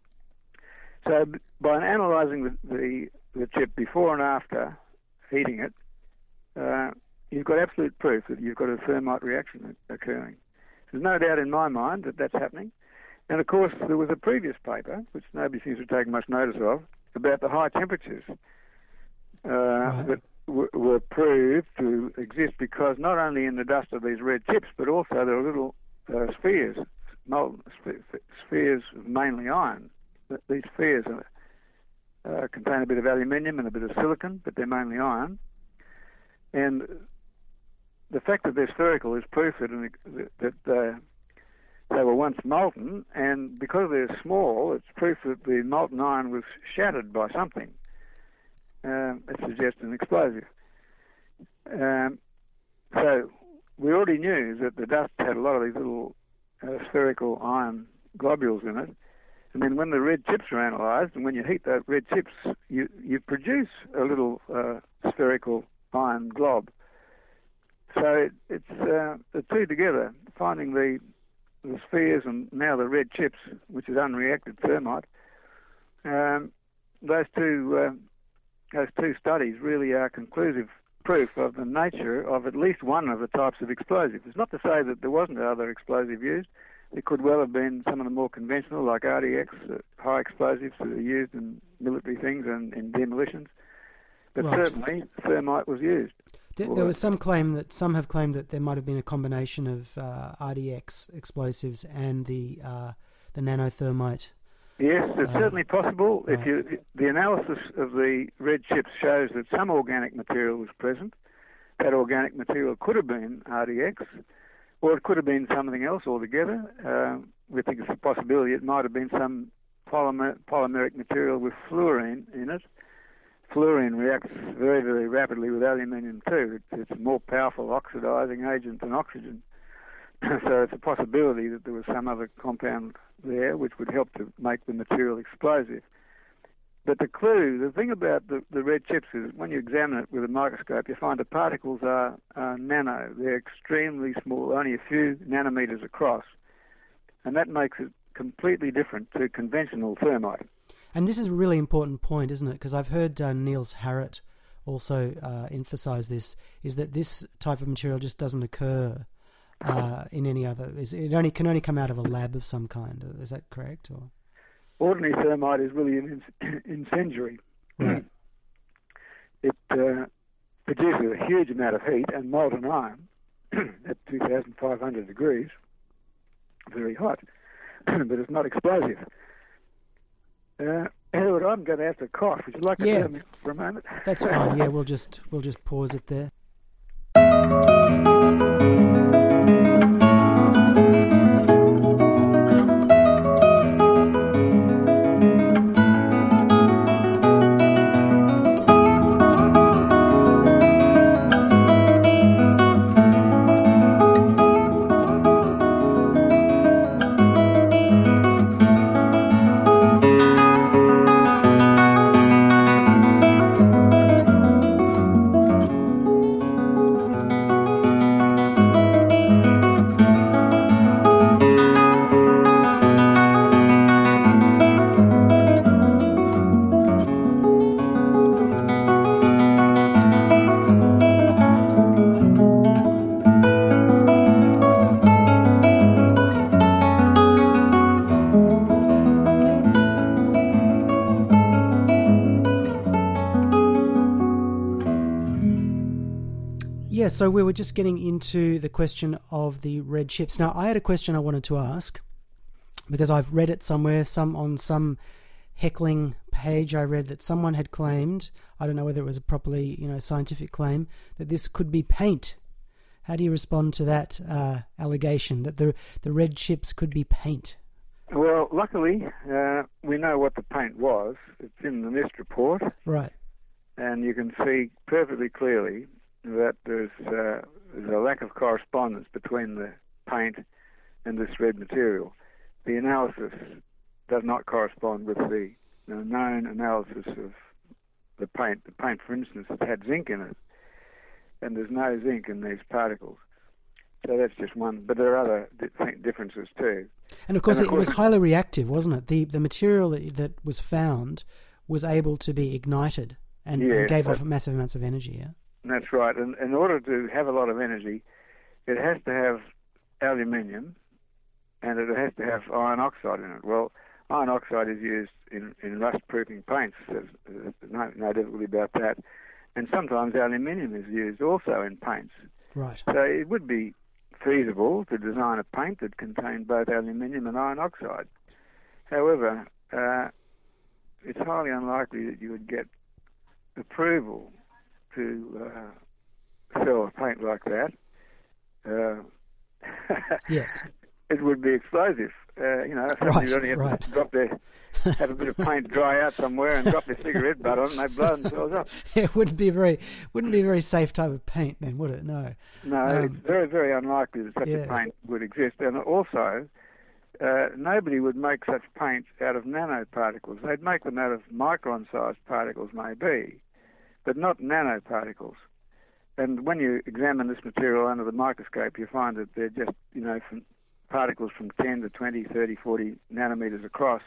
Speaker 2: So by analysing the, the, the chip before and after heating it, uh, you've got absolute proof that you've got a thermite reaction occurring. There's no doubt in my mind that that's happening. And of course, there was a previous paper, which nobody seems to take much notice of, about the high temperatures uh, right. that w- were proved to exist because not only in the dust of these red chips, but also there are little uh, spheres, molten spheres of mainly iron. These spheres are, uh, contain a bit of aluminium and a bit of silicon, but they're mainly iron. And the fact that they're spherical is proof that, that uh, they were once molten, and because they're small, it's proof that the molten iron was shattered by something. Um, it suggests an explosive. Um, so we already knew that the dust had a lot of these little uh, spherical iron globules in it, and then when the red chips are analysed, and when you heat those red chips, you, you produce a little uh, spherical iron glob. So it, it's uh, the two together, finding the, the spheres and now the red chips, which is unreacted thermite. Um, those two uh, those two studies really are conclusive proof of the nature of at least one of the types of explosive. It's not to say that there wasn't other explosive used. There could well have been some of the more conventional, like R D X, uh, high explosives that are used in military things and in demolitions. But right. certainly thermite was used.
Speaker 1: There, there was some claim that some have claimed that there might have been a combination of uh, R D X explosives and the uh, the nanothermite.
Speaker 2: Yes, it's
Speaker 1: uh,
Speaker 2: certainly possible.
Speaker 1: Right.
Speaker 2: If you, the analysis of the red chips shows that some organic material was present. That organic material could have been R D X, or it could have been something else altogether. Uh, we think it's a possibility it might have been some polymer, polymeric material with fluorine in it. Fluorine reacts very, very rapidly with aluminium too. It's, it's a more powerful oxidizing agent than oxygen. So it's a possibility that there was some other compound there which would help to make the material explosive. But the clue, the thing about the, the red chips is when you examine it with a microscope, you find the particles are, are nano. They're extremely small, only a few nanometers across. And that makes it completely different to conventional thermite.
Speaker 1: And this is a really important point, isn't it? Because I've heard uh, Niels Harrit also uh, emphasize this, is that this type of material just doesn't occur uh, in any other... It only can only come out of a lab of some kind. Is that correct? Or
Speaker 2: ordinary thermite is really an incendiary.
Speaker 1: Right.
Speaker 2: It uh, produces a huge amount of heat and molten iron at two thousand five hundred degrees, very hot, but it's not explosive. Uh, Edward, I'm going to have to cough. Would you like to
Speaker 1: yeah.
Speaker 2: do me for a moment?
Speaker 1: That's fine. Yeah, we'll just we'll just pause it there. Yeah, so we were just getting into the question of the red chips. Now, I had a question I wanted to ask because I've read it somewhere, some on some heckling page. I read that someone had claimed, I don't know whether it was a properly, you know, scientific claim, that this could be paint. How do you respond to that uh, allegation that the the red chips could be paint?
Speaker 2: Well, luckily, uh, we know what the paint was. It's in the NIST report.
Speaker 1: Right.
Speaker 2: And you can see perfectly clearly that there's, uh, there's a lack of correspondence between the paint and this red material. The analysis does not correspond with the, the known analysis of the paint. The paint, for instance, it had zinc in it, and there's no zinc in these particles. So that's just one, but there are other di- differences too.
Speaker 1: And of course, and of it course was highly reactive, wasn't it? The the material that, that was found was able to be ignited and,
Speaker 2: yes,
Speaker 1: and gave off massive amounts of energy, yeah?
Speaker 2: That's right. And in order to have a lot of energy, it has to have aluminium and it has to have iron oxide in it. Well, iron oxide is used in, in rust-proofing paints. There's, there's no, no difficulty about that. And sometimes aluminium is used also in paints.
Speaker 1: Right.
Speaker 2: So it would be feasible to design a paint that contained both aluminium and iron oxide. However, uh, it's highly unlikely that you would get approval to uh, sell a paint like that. Uh,
Speaker 1: yes.
Speaker 2: It would be explosive. Uh, you know, somebody
Speaker 1: right,
Speaker 2: only have
Speaker 1: right.
Speaker 2: to drop their, have a bit of paint dry out somewhere and drop their cigarette butt on it and they blow themselves up.
Speaker 1: It wouldn't be a very, wouldn't be a very safe type of paint then, would it? No.
Speaker 2: No, um, it's very, very unlikely that such yeah. a paint would exist. And also, uh, nobody would make such paint out of nanoparticles. They'd make them out of micron-sized particles, maybe, but not nanoparticles. And when you examine this material under the microscope, you find that they're just, you know, from particles from ten to twenty, thirty, forty nanometers across.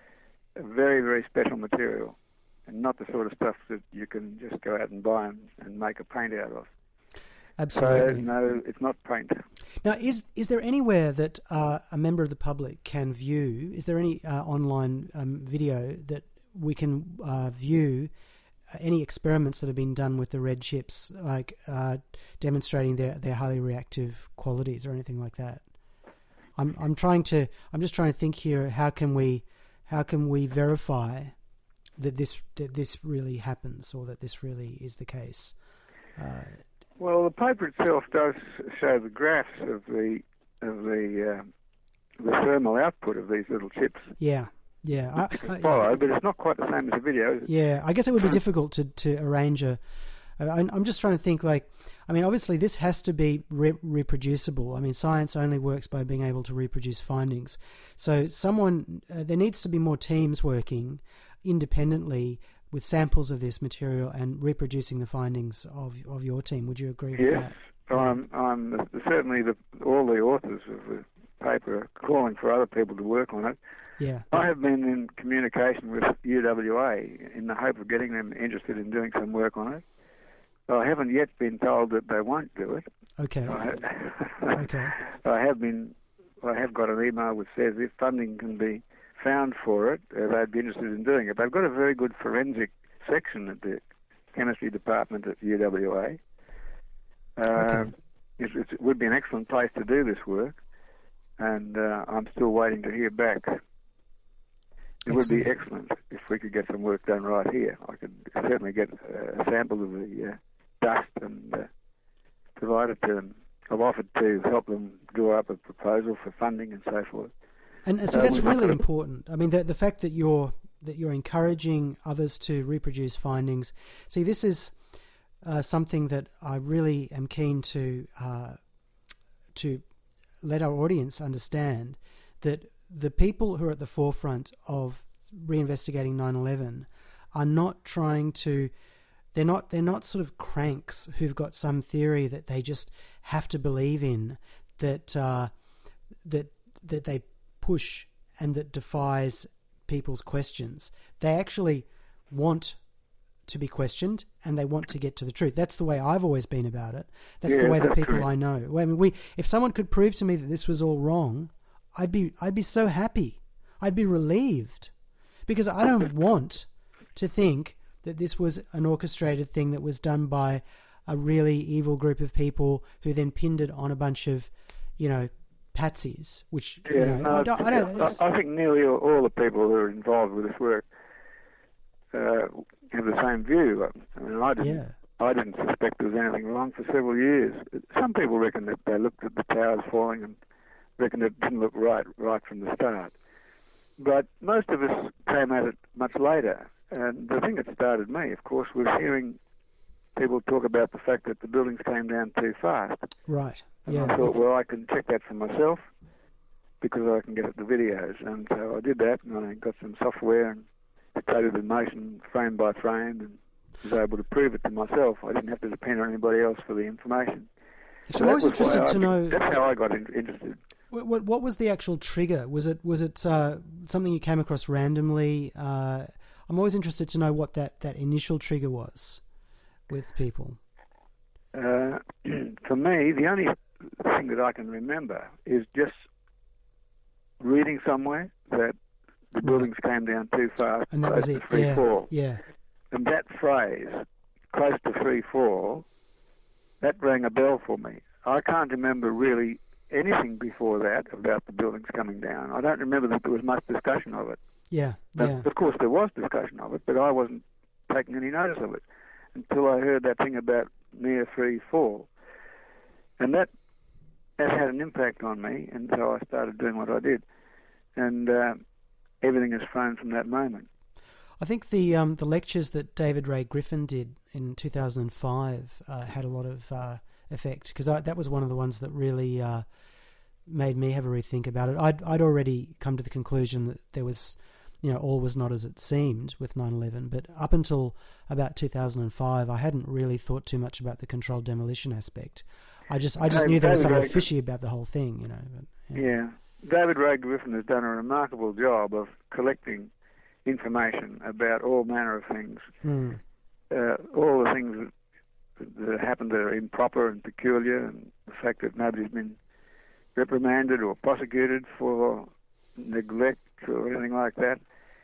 Speaker 2: A very, very special material, and not the sort of stuff that you can just go out and buy and, and make a paint out of.
Speaker 1: Absolutely.
Speaker 2: So, no, it's not paint.
Speaker 1: Now, is is there anywhere that uh, a member of the public can view, is there any uh, online um, video that we can uh, view uh, any experiments that have been done with the red chips, like uh, demonstrating their, their highly reactive qualities or anything like that? I'm I'm trying to I'm just trying to think here. How can we how can we verify that this that this really happens or that this really is the case? Uh,
Speaker 2: well, the paper itself does show the graphs of the of the uh, the thermal output of these little chips.
Speaker 1: Yeah, yeah. I, I,
Speaker 2: follow,
Speaker 1: yeah.
Speaker 2: but it's not quite the same as a video. Is it?
Speaker 1: Yeah, I guess it would be difficult to to arrange a. I'm just trying to think, like, I mean, obviously this has to be re- reproducible. I mean, science only works by being able to reproduce findings. So someone, uh, there needs to be more teams working independently with samples of this material and reproducing the findings of of your team. Would you agree with
Speaker 2: yes,
Speaker 1: that?
Speaker 2: Yes, I'm, I'm certainly the, all the authors of the paper are calling for other people to work on it.
Speaker 1: Yeah.
Speaker 2: I have been in communication with U W A in the hope of getting them interested in doing some work on it. I haven't yet been told that they won't do it.
Speaker 1: Okay.
Speaker 2: I,
Speaker 1: okay.
Speaker 2: I have been. I have got an email which says if funding can be found for it, uh, they'd be interested in doing it. They've got a very good forensic section at the chemistry department at U W A. Uh,
Speaker 1: okay.
Speaker 2: it, it would be an excellent place to do this work, and uh, I'm still waiting to hear back. It excellent. would be excellent if we could get some work done right here. I could certainly get a sample of the uh, dust and uh, provide it to them. I've offered to help them draw up a proposal for funding and so forth.
Speaker 1: And, and so, so that's really important. I mean, the the fact that you're that you're encouraging others to reproduce findings. See, this is uh, something that I really am keen to uh, to let our audience understand, that the people who are at the forefront of reinvestigating nine eleven are not trying to. They're not. They're not sort of cranks who've got some theory that they just have to believe in, that uh, that that they push and that defies people's questions. They actually want to be questioned and they want to get to the truth. That's the way I've always been about it. That's yeah, the way the people true. I know. I mean, we. If someone could prove to me that this was all wrong, I'd be. I'd be so happy. I'd be relieved, because I don't want to think that this was an orchestrated thing that was done by a really evil group of people who then pinned it on a bunch of, you know, patsies, which,
Speaker 2: yeah,
Speaker 1: you know,
Speaker 2: no,
Speaker 1: I don't, I don't
Speaker 2: I, I think nearly all, all the people who are involved with this work uh, have the same view. I mean, I didn't,
Speaker 1: yeah,
Speaker 2: I didn't suspect there was anything wrong for several years. Some people reckon that they looked at the towers falling and reckoned it didn't look right right from the start. But most of us came at it much later. And the thing that started me, of course, was hearing people talk about the fact that the buildings came down too fast.
Speaker 1: right,
Speaker 2: And
Speaker 1: yeah,
Speaker 2: I thought, well, I can check that for myself because I can get at the videos. And so I did that, and I got some software and dictated the motion frame by frame and was able to prove it to myself. I didn't have to depend on anybody else for the information.
Speaker 1: So
Speaker 2: So
Speaker 1: I'm
Speaker 2: that
Speaker 1: always
Speaker 2: was why
Speaker 1: interested
Speaker 2: I
Speaker 1: to
Speaker 2: be-
Speaker 1: know
Speaker 2: That's how I got in, interested.
Speaker 1: what, what what was the actual trigger. Was it was it uh, something you came across randomly? Uh, I'm always interested to know what that, that initial trigger was with people.
Speaker 2: Uh, for me, the only thing that I can remember is just reading somewhere that the buildings came down too fast,
Speaker 1: And that
Speaker 2: close
Speaker 1: was
Speaker 2: to
Speaker 1: it.
Speaker 2: free
Speaker 1: Yeah,
Speaker 2: fall.
Speaker 1: yeah,
Speaker 2: And that phrase, close to free fall, that rang a bell for me. I can't remember really anything before that about the buildings coming down. I don't remember that there was much discussion of it.
Speaker 1: yeah,
Speaker 2: Now,
Speaker 1: yeah.
Speaker 2: of course, there was discussion of it, but I wasn't taking any notice of it until I heard that thing about near free fall. And that that had an impact on me, and so I started doing what I did. And uh, everything has flown from that moment.
Speaker 1: I think the um, the lectures that David Ray Griffin did in two thousand five uh, had a lot of uh, effect, because that was one of the ones that really uh, made me have a rethink about it. I'd I'd already come to the conclusion that there was, you know, all was not as it seemed with nine eleven, but up until about two thousand five, I hadn't really thought too much about the controlled demolition aspect. I just I just
Speaker 2: David-
Speaker 1: knew there was
Speaker 2: David
Speaker 1: something
Speaker 2: Ray-
Speaker 1: fishy about the whole thing, you know. But, yeah.
Speaker 2: Yeah. David Ray Griffin has done a remarkable job of collecting information about all manner of things,
Speaker 1: Mm.
Speaker 2: uh, all the things that, that happened that are improper and peculiar, and the fact that nobody's been reprimanded or prosecuted for neglect or anything like that.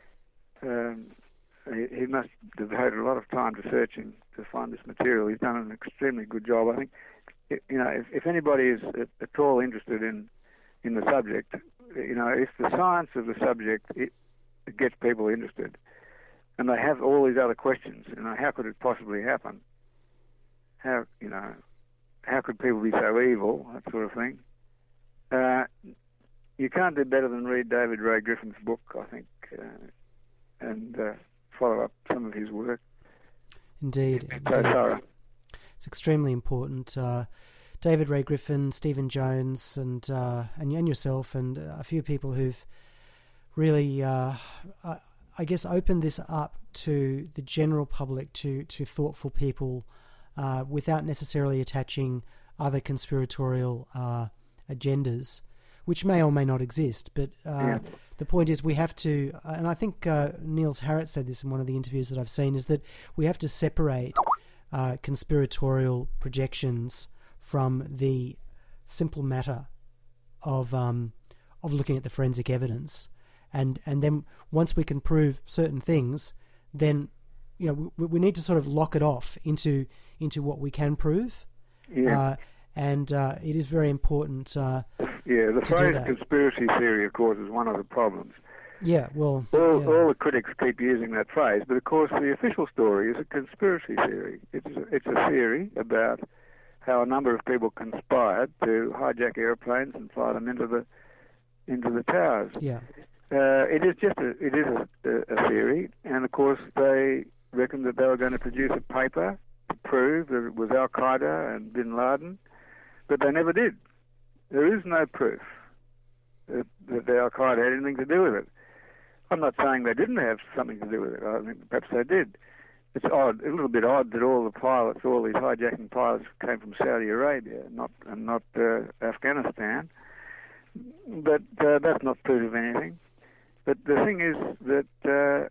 Speaker 2: Um, he, he must have devoted a lot of time to searching to find this material. He's done an extremely good job. I think, you know, if, if anybody is at, at all interested in in the subject, you know, if the science of the subject it, it gets people interested, and they have all these other questions, you know, how could it possibly happen? How, you know, how could people be so evil? That sort of thing. Uh, you can't do better than read David Ray Griffin's book, I think, uh, and uh, follow up some of his work.
Speaker 1: Indeed,
Speaker 2: So
Speaker 1: indeed.
Speaker 2: thorough.
Speaker 1: It's extremely important. Uh, David Ray Griffin, Stephen Jones, and uh, and and yourself, and a few people who've really, uh, I, I guess, opened this up to the general public, to to thoughtful people, uh, without necessarily attaching other conspiratorial uh, agendas, which may or may not exist. But uh,
Speaker 2: Yeah.
Speaker 1: the point is, we have to, and I think uh, Niels Harrit said this in one of the interviews that I've seen, is that we have to separate uh, conspiratorial projections from the simple matter of um, of looking at the forensic evidence, and and then once we can prove certain things, then you know we, we need to sort of lock it off into into what we can prove.
Speaker 2: Yeah.
Speaker 1: Uh, and uh, it is very important. Uh,
Speaker 2: Yeah, the
Speaker 1: to do
Speaker 2: phrase
Speaker 1: that.
Speaker 2: conspiracy theory, of course, is one of the problems.
Speaker 1: yeah, well,
Speaker 2: All,
Speaker 1: yeah.
Speaker 2: all the critics keep using that phrase, but of course the official story is a conspiracy theory. It's a, it's a theory about how a number of people conspired to hijack airplanes and fly them into the into the towers.
Speaker 1: yeah,
Speaker 2: Uh, it is just a, it is a, a theory, and of course they reckoned that they were going to produce a paper to prove that it was Al Qaeda and Bin Laden, but they never did. There is no proof that, that the Al Qaeda had anything to do with it. I'm not saying they didn't have something to do with it. I think perhaps they did. It's odd, a little bit odd that all the pilots, all these hijacking pilots, came from Saudi Arabia, not and not uh, Afghanistan. But uh, that's not proof of anything. But the thing is that uh,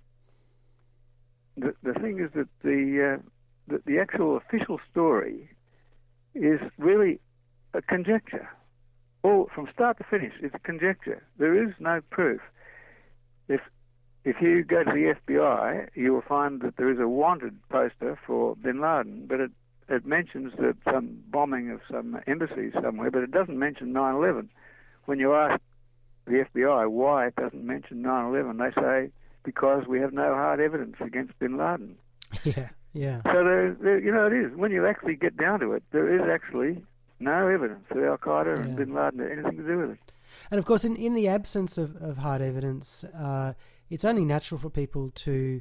Speaker 2: the the thing is that the, uh, the the actual official story is really a conjecture. All from start to finish, it's a conjecture. There is no proof. If if you go to the F B I, you will find that there is a wanted poster for Bin Laden, but it it mentions that some bombing of some embassy somewhere, but it doesn't mention nine eleven. When you ask the F B I why it doesn't mention nine eleven, they say because we have no hard evidence against bin Laden.
Speaker 1: Yeah, yeah.
Speaker 2: So, there, there, you know, it is. When you actually get down to it, there is actually no evidence that Al-Qaeda
Speaker 1: Yeah.
Speaker 2: and bin Laden had anything to do with it.
Speaker 1: And of course, in, in the absence of, of hard evidence, uh, it's only natural for people to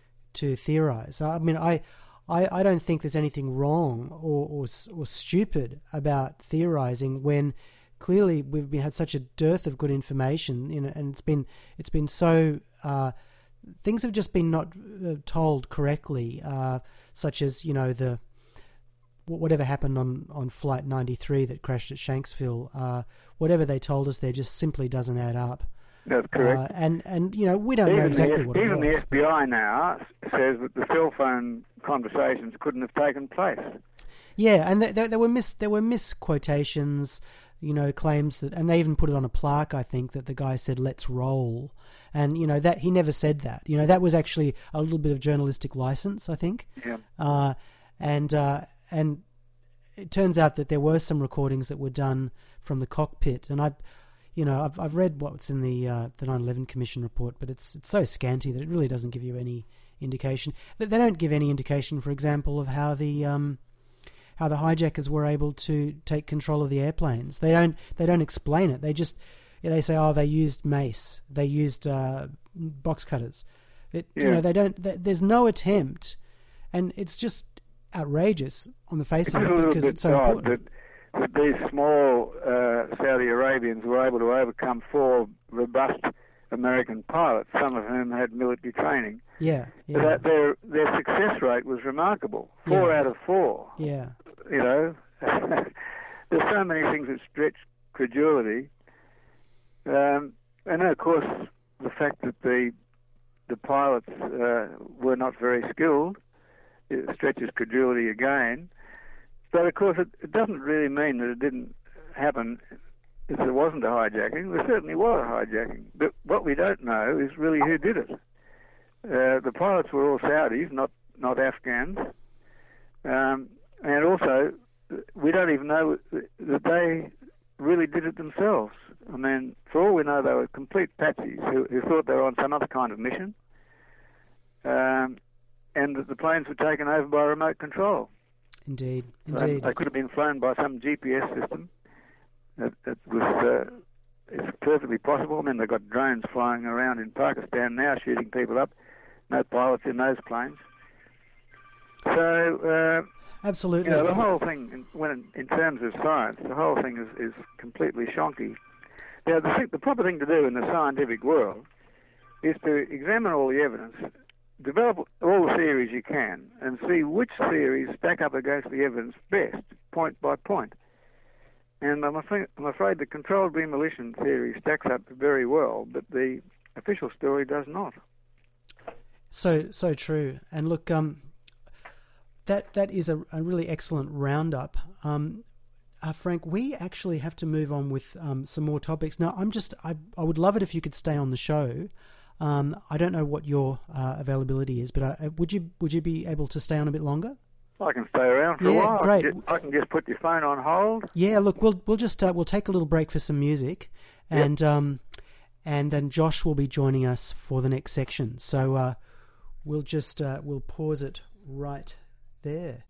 Speaker 1: to theorize. I mean, I, I, I don't think there's anything wrong or, or or stupid about theorizing when clearly we've been, had such a dearth of good information, you know, and it's been it's been so uh, things have just been not uh, told correctly, uh, such as you know the whatever happened on, on Flight ninety-three that crashed at Shanksville. Uh, whatever they told us there just simply doesn't add up.
Speaker 2: That's correct.
Speaker 1: Uh, and, and, you know, we don't
Speaker 2: even
Speaker 1: know exactly
Speaker 2: the,
Speaker 1: what it
Speaker 2: even
Speaker 1: was.
Speaker 2: the F B I now says that the cell phone conversations couldn't have taken place.
Speaker 1: Yeah, and there, there were mis there were misquotations, you know, claims that, and they even put it on a plaque, I think, that the guy said, "Let's roll," and you know that he never said that. You know, that was actually a little bit of journalistic license, I think.
Speaker 2: Yeah.
Speaker 1: Uh, and uh, and it turns out that there were some recordings that were done from the cockpit, and I. You know, I've I've read what's in the uh, the nine eleven Commission report, but it's it's so scanty that it really doesn't give you any indication. They they don't give any indication, for example, of how the um, how the hijackers were able to take control of the airplanes. They don't they don't explain it. They just they say, oh, they used mace, they used uh, box cutters. It,
Speaker 2: Yeah.
Speaker 1: You know, they don't. They, there's no attempt, and it's just outrageous on the face
Speaker 2: It's
Speaker 1: of
Speaker 2: a
Speaker 1: it
Speaker 2: little
Speaker 1: because
Speaker 2: bit
Speaker 1: it's so
Speaker 2: odd
Speaker 1: important.
Speaker 2: that, that these small uh, Saudi Arabians were able to overcome four robust American pilots, some of whom had military training.
Speaker 1: Yeah, yeah,
Speaker 2: That their their success rate was remarkable. Four
Speaker 1: Yeah.
Speaker 2: out of four.
Speaker 1: yeah.
Speaker 2: You know, there's so many things that stretch credulity, um, and then of course the fact that the the pilots uh, were not very skilled it stretches credulity again. But of course, it, it doesn't really mean that it didn't happen if there wasn't a hijacking. There certainly was a hijacking. But what we don't know is really who did it. Uh, the pilots were all Saudis, not not Afghans. Um, and also, we don't even know that they really did it themselves. I mean, for all we know, they were complete patsies who, who thought they were on some other kind of mission, um, and that the planes were taken over by remote control.
Speaker 1: Indeed,
Speaker 2: So
Speaker 1: indeed.
Speaker 2: they could have been flown by some G P S system. It, it was uh, it's perfectly possible. I mean, they've got drones flying around in Pakistan now, shooting people up. No pilots in those planes. So, uh,
Speaker 1: Absolutely.
Speaker 2: you know, the whole thing, in, when in terms of science, the whole thing is, is completely shonky. Now, the, thing, the proper thing to do in the scientific world is to examine all the evidence, develop all the theories you can, and see which theories stack up against the evidence best, point by point. And I'm afraid, I'm afraid the controlled demolition theory stacks up very well, but the official story does not.
Speaker 1: So so true. And look, um, that that is a, a really excellent roundup. Um, uh, Frank, we actually have to move on with um, some more topics. Now, I'm just I I would love it if you could stay on the show. Um, I don't know what your uh, availability is, but uh, would you would you be able to stay on a bit longer?
Speaker 2: I can stay around for
Speaker 1: Yeah,
Speaker 2: a while.
Speaker 1: great.
Speaker 2: I can, just, I can just put your phone on hold.
Speaker 1: Yeah, look, we'll we'll just uh, we'll take a little break for some music, and
Speaker 2: Yep.
Speaker 1: um, and then Josh will be joining us for the next section. So uh, we'll just uh, we'll pause it right there.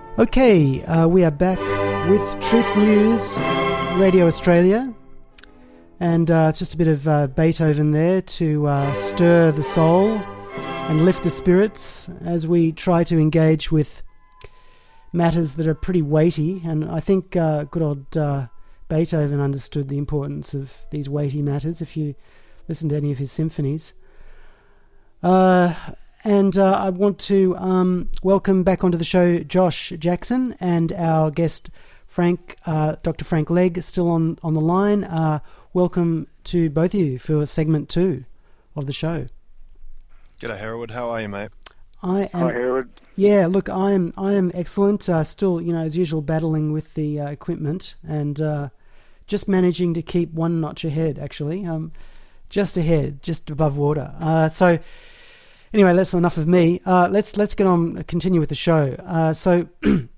Speaker 1: Okay, uh, we are back with Truth News Radio Australia, and uh, it's just a bit of uh, Beethoven there to uh, stir the soul and lift the spirits as we try to engage with matters that are pretty weighty. And I think uh, good old uh, Beethoven understood the importance of these weighty matters if you listen to any of his symphonies. Uh, and uh, I want to um, welcome back onto the show Josh Jackson and our guest Frank, uh, Doctor Frank Legg, still on, on the line. Uh, welcome to both of you for segment two of the show.
Speaker 3: G'day, Harold. How are you, mate?
Speaker 1: I am.
Speaker 2: Hi, Harold.
Speaker 1: Yeah, look, I am. I am excellent. Uh, still, you know, as usual, battling with the uh, equipment and uh, just managing to keep one notch ahead. Actually, um, just ahead, just above water. Uh, so. Anyway, that's enough of me. Uh, let's let's get on, continue with the show. Uh, so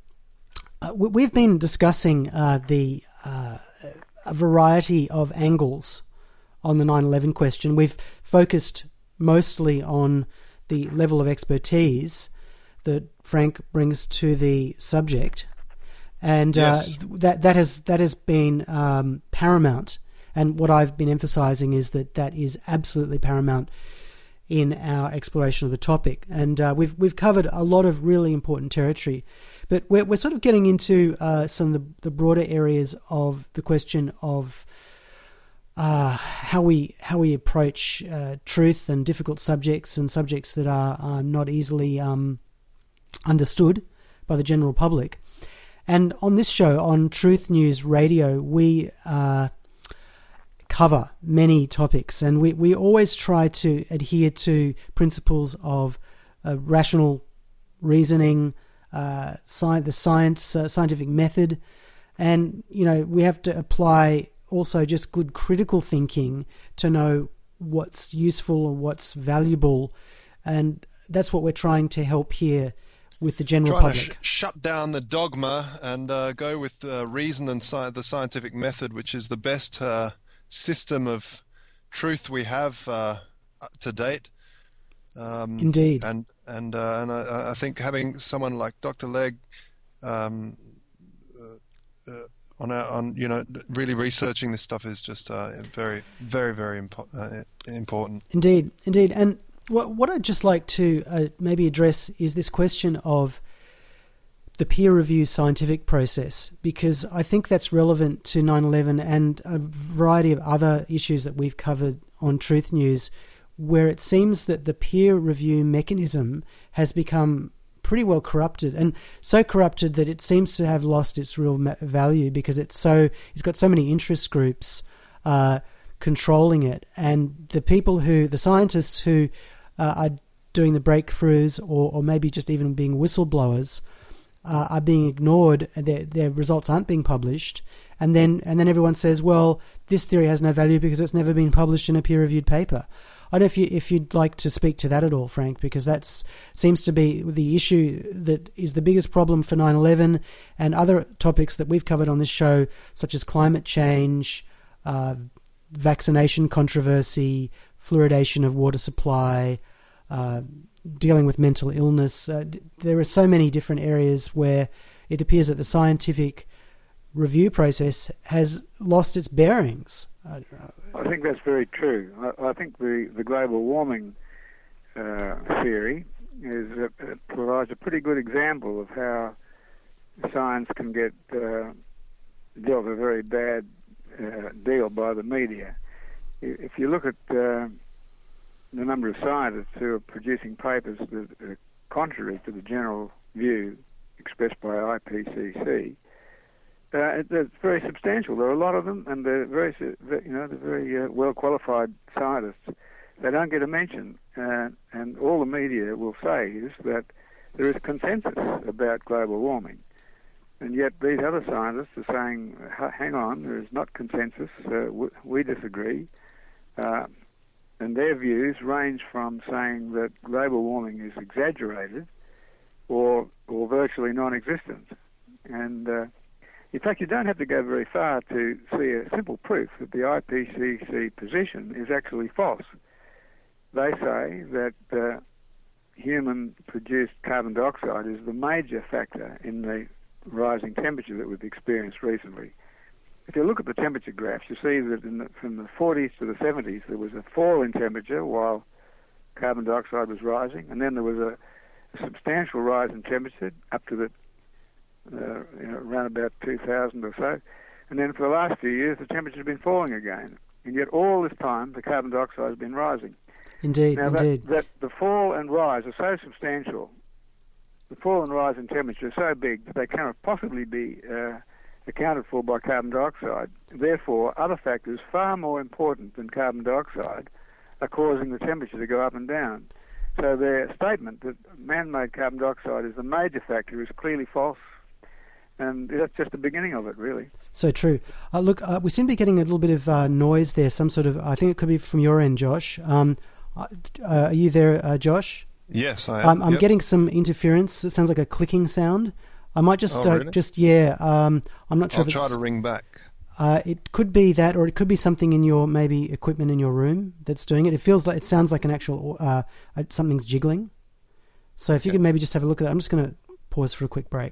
Speaker 1: uh, we've been discussing uh, the uh, a variety of angles on the nine eleven question. We've focused mostly on the level of expertise that Frank brings to the subject, and
Speaker 3: yes.
Speaker 1: uh, that that has that has been um, paramount. And what I've been emphasising is that that is absolutely paramount in our exploration of the topic. And uh, we've we've covered a lot of really important territory, but we're we're sort of getting into uh, some of the, the broader areas of the question of uh, how we how we approach uh, truth and difficult subjects and subjects that are, are not easily um, understood by the general public. And on this show, on Truth News Radio, we uh, cover many topics, and we, we always try to adhere to principles of uh, rational reasoning, uh, sci- the science, uh, scientific method, and you know we have to apply also just good critical thinking to know what's useful or what's valuable, and that's what we're trying to help here with the general
Speaker 3: Trying
Speaker 1: public.
Speaker 3: to sh- shut down the dogma and uh, go with uh, reason and sci- the scientific method, which is the best Uh, system of truth we have uh, to date. Um,
Speaker 1: Indeed.
Speaker 3: And and uh, and I, I think having someone like Doctor Legg um, uh, uh, on our, on you know really researching this stuff is just uh, very very very impo- uh, important.
Speaker 1: Indeed, indeed. And what what I'd just like to uh, maybe address is this question of the peer review scientific process, because I think that's relevant to nine eleven and a variety of other issues that we've covered on Truth News, where it seems that the peer review mechanism has become pretty well corrupted, and so corrupted that it seems to have lost its real value because it's so it's got so many interest groups uh, controlling it, and the people who the scientists who uh, are doing the breakthroughs or, or maybe just even being whistleblowers Uh, are being ignored, and their their results aren't being published, and then and then everyone says, well, this theory has no value because it's never been published in a peer-reviewed paper. I don't know if you if you'd like to speak to that at all, Frank, because that seems to be the issue that is the biggest problem for nine eleven and other topics that we've covered on this show, such as climate change, uh, vaccination controversy, fluoridation of water supply, uh, dealing with mental illness. Uh, there are so many different areas where it appears that the scientific review process has lost its bearings.
Speaker 2: I think that's very true. I, I think the, the global warming uh, theory is uh, provides a pretty good example of how science can get uh, dealt a very bad uh, deal by the media. If you look at uh, the number of scientists who are producing papers that are contrary to the general view expressed by I P C C, uh, it's very substantial. There are a lot of them, and they're very, you know, they're very uh, well qualified scientists. They don't get a mention, uh, and all the media will say is that there is consensus about global warming, and yet these other scientists are saying, "Hang on, there is not consensus. Uh, we, we disagree." Uh, And their views range from saying that global warming is exaggerated or or virtually non-existent. And uh, in fact, you don't have to go very far to see a simple proof that the I P C C position is actually false. They say that uh, human-produced carbon dioxide is the major factor in the rising temperature that we've experienced recently. If you look at the temperature graphs, you see that in the, from the forties to the seventies, there was a fall in temperature while carbon dioxide was rising, and then there was a, a substantial rise in temperature up to the uh, you know, around about two thousand or so, and then for the last few years, the temperature has been falling again, and yet all this time, the carbon dioxide has been rising.
Speaker 1: Indeed,
Speaker 2: now
Speaker 1: indeed.
Speaker 2: That, that the fall and rise are so substantial, the fall and rise in temperature are so big that they cannot possibly be uh, accounted for by carbon dioxide. Therefore, other factors far more important than carbon dioxide are causing the temperature to go up and down. So their statement that man-made carbon dioxide is the major factor is clearly false, and that's just the beginning of it, really.
Speaker 1: So true. Uh, look, uh, we seem to be getting a little bit of uh, noise there, some sort of, I think it could be from your end, Josh. Um, uh, are you there, uh, Josh?
Speaker 3: Yes, I am.
Speaker 1: Um, I'm
Speaker 3: yep.
Speaker 1: getting some interference. It sounds like a clicking sound. I might just,
Speaker 3: oh,
Speaker 1: uh,
Speaker 3: really?
Speaker 1: just yeah, um, I'm not sure
Speaker 3: I'll
Speaker 1: if
Speaker 3: try
Speaker 1: it's...
Speaker 3: to ring back.
Speaker 1: Uh, it could be that, or it could be something in your, maybe equipment in your room that's doing it. It feels like, it sounds like an actual, uh, something's jiggling. So if okay. you could maybe just have a look at that. I'm just going to pause for a quick break.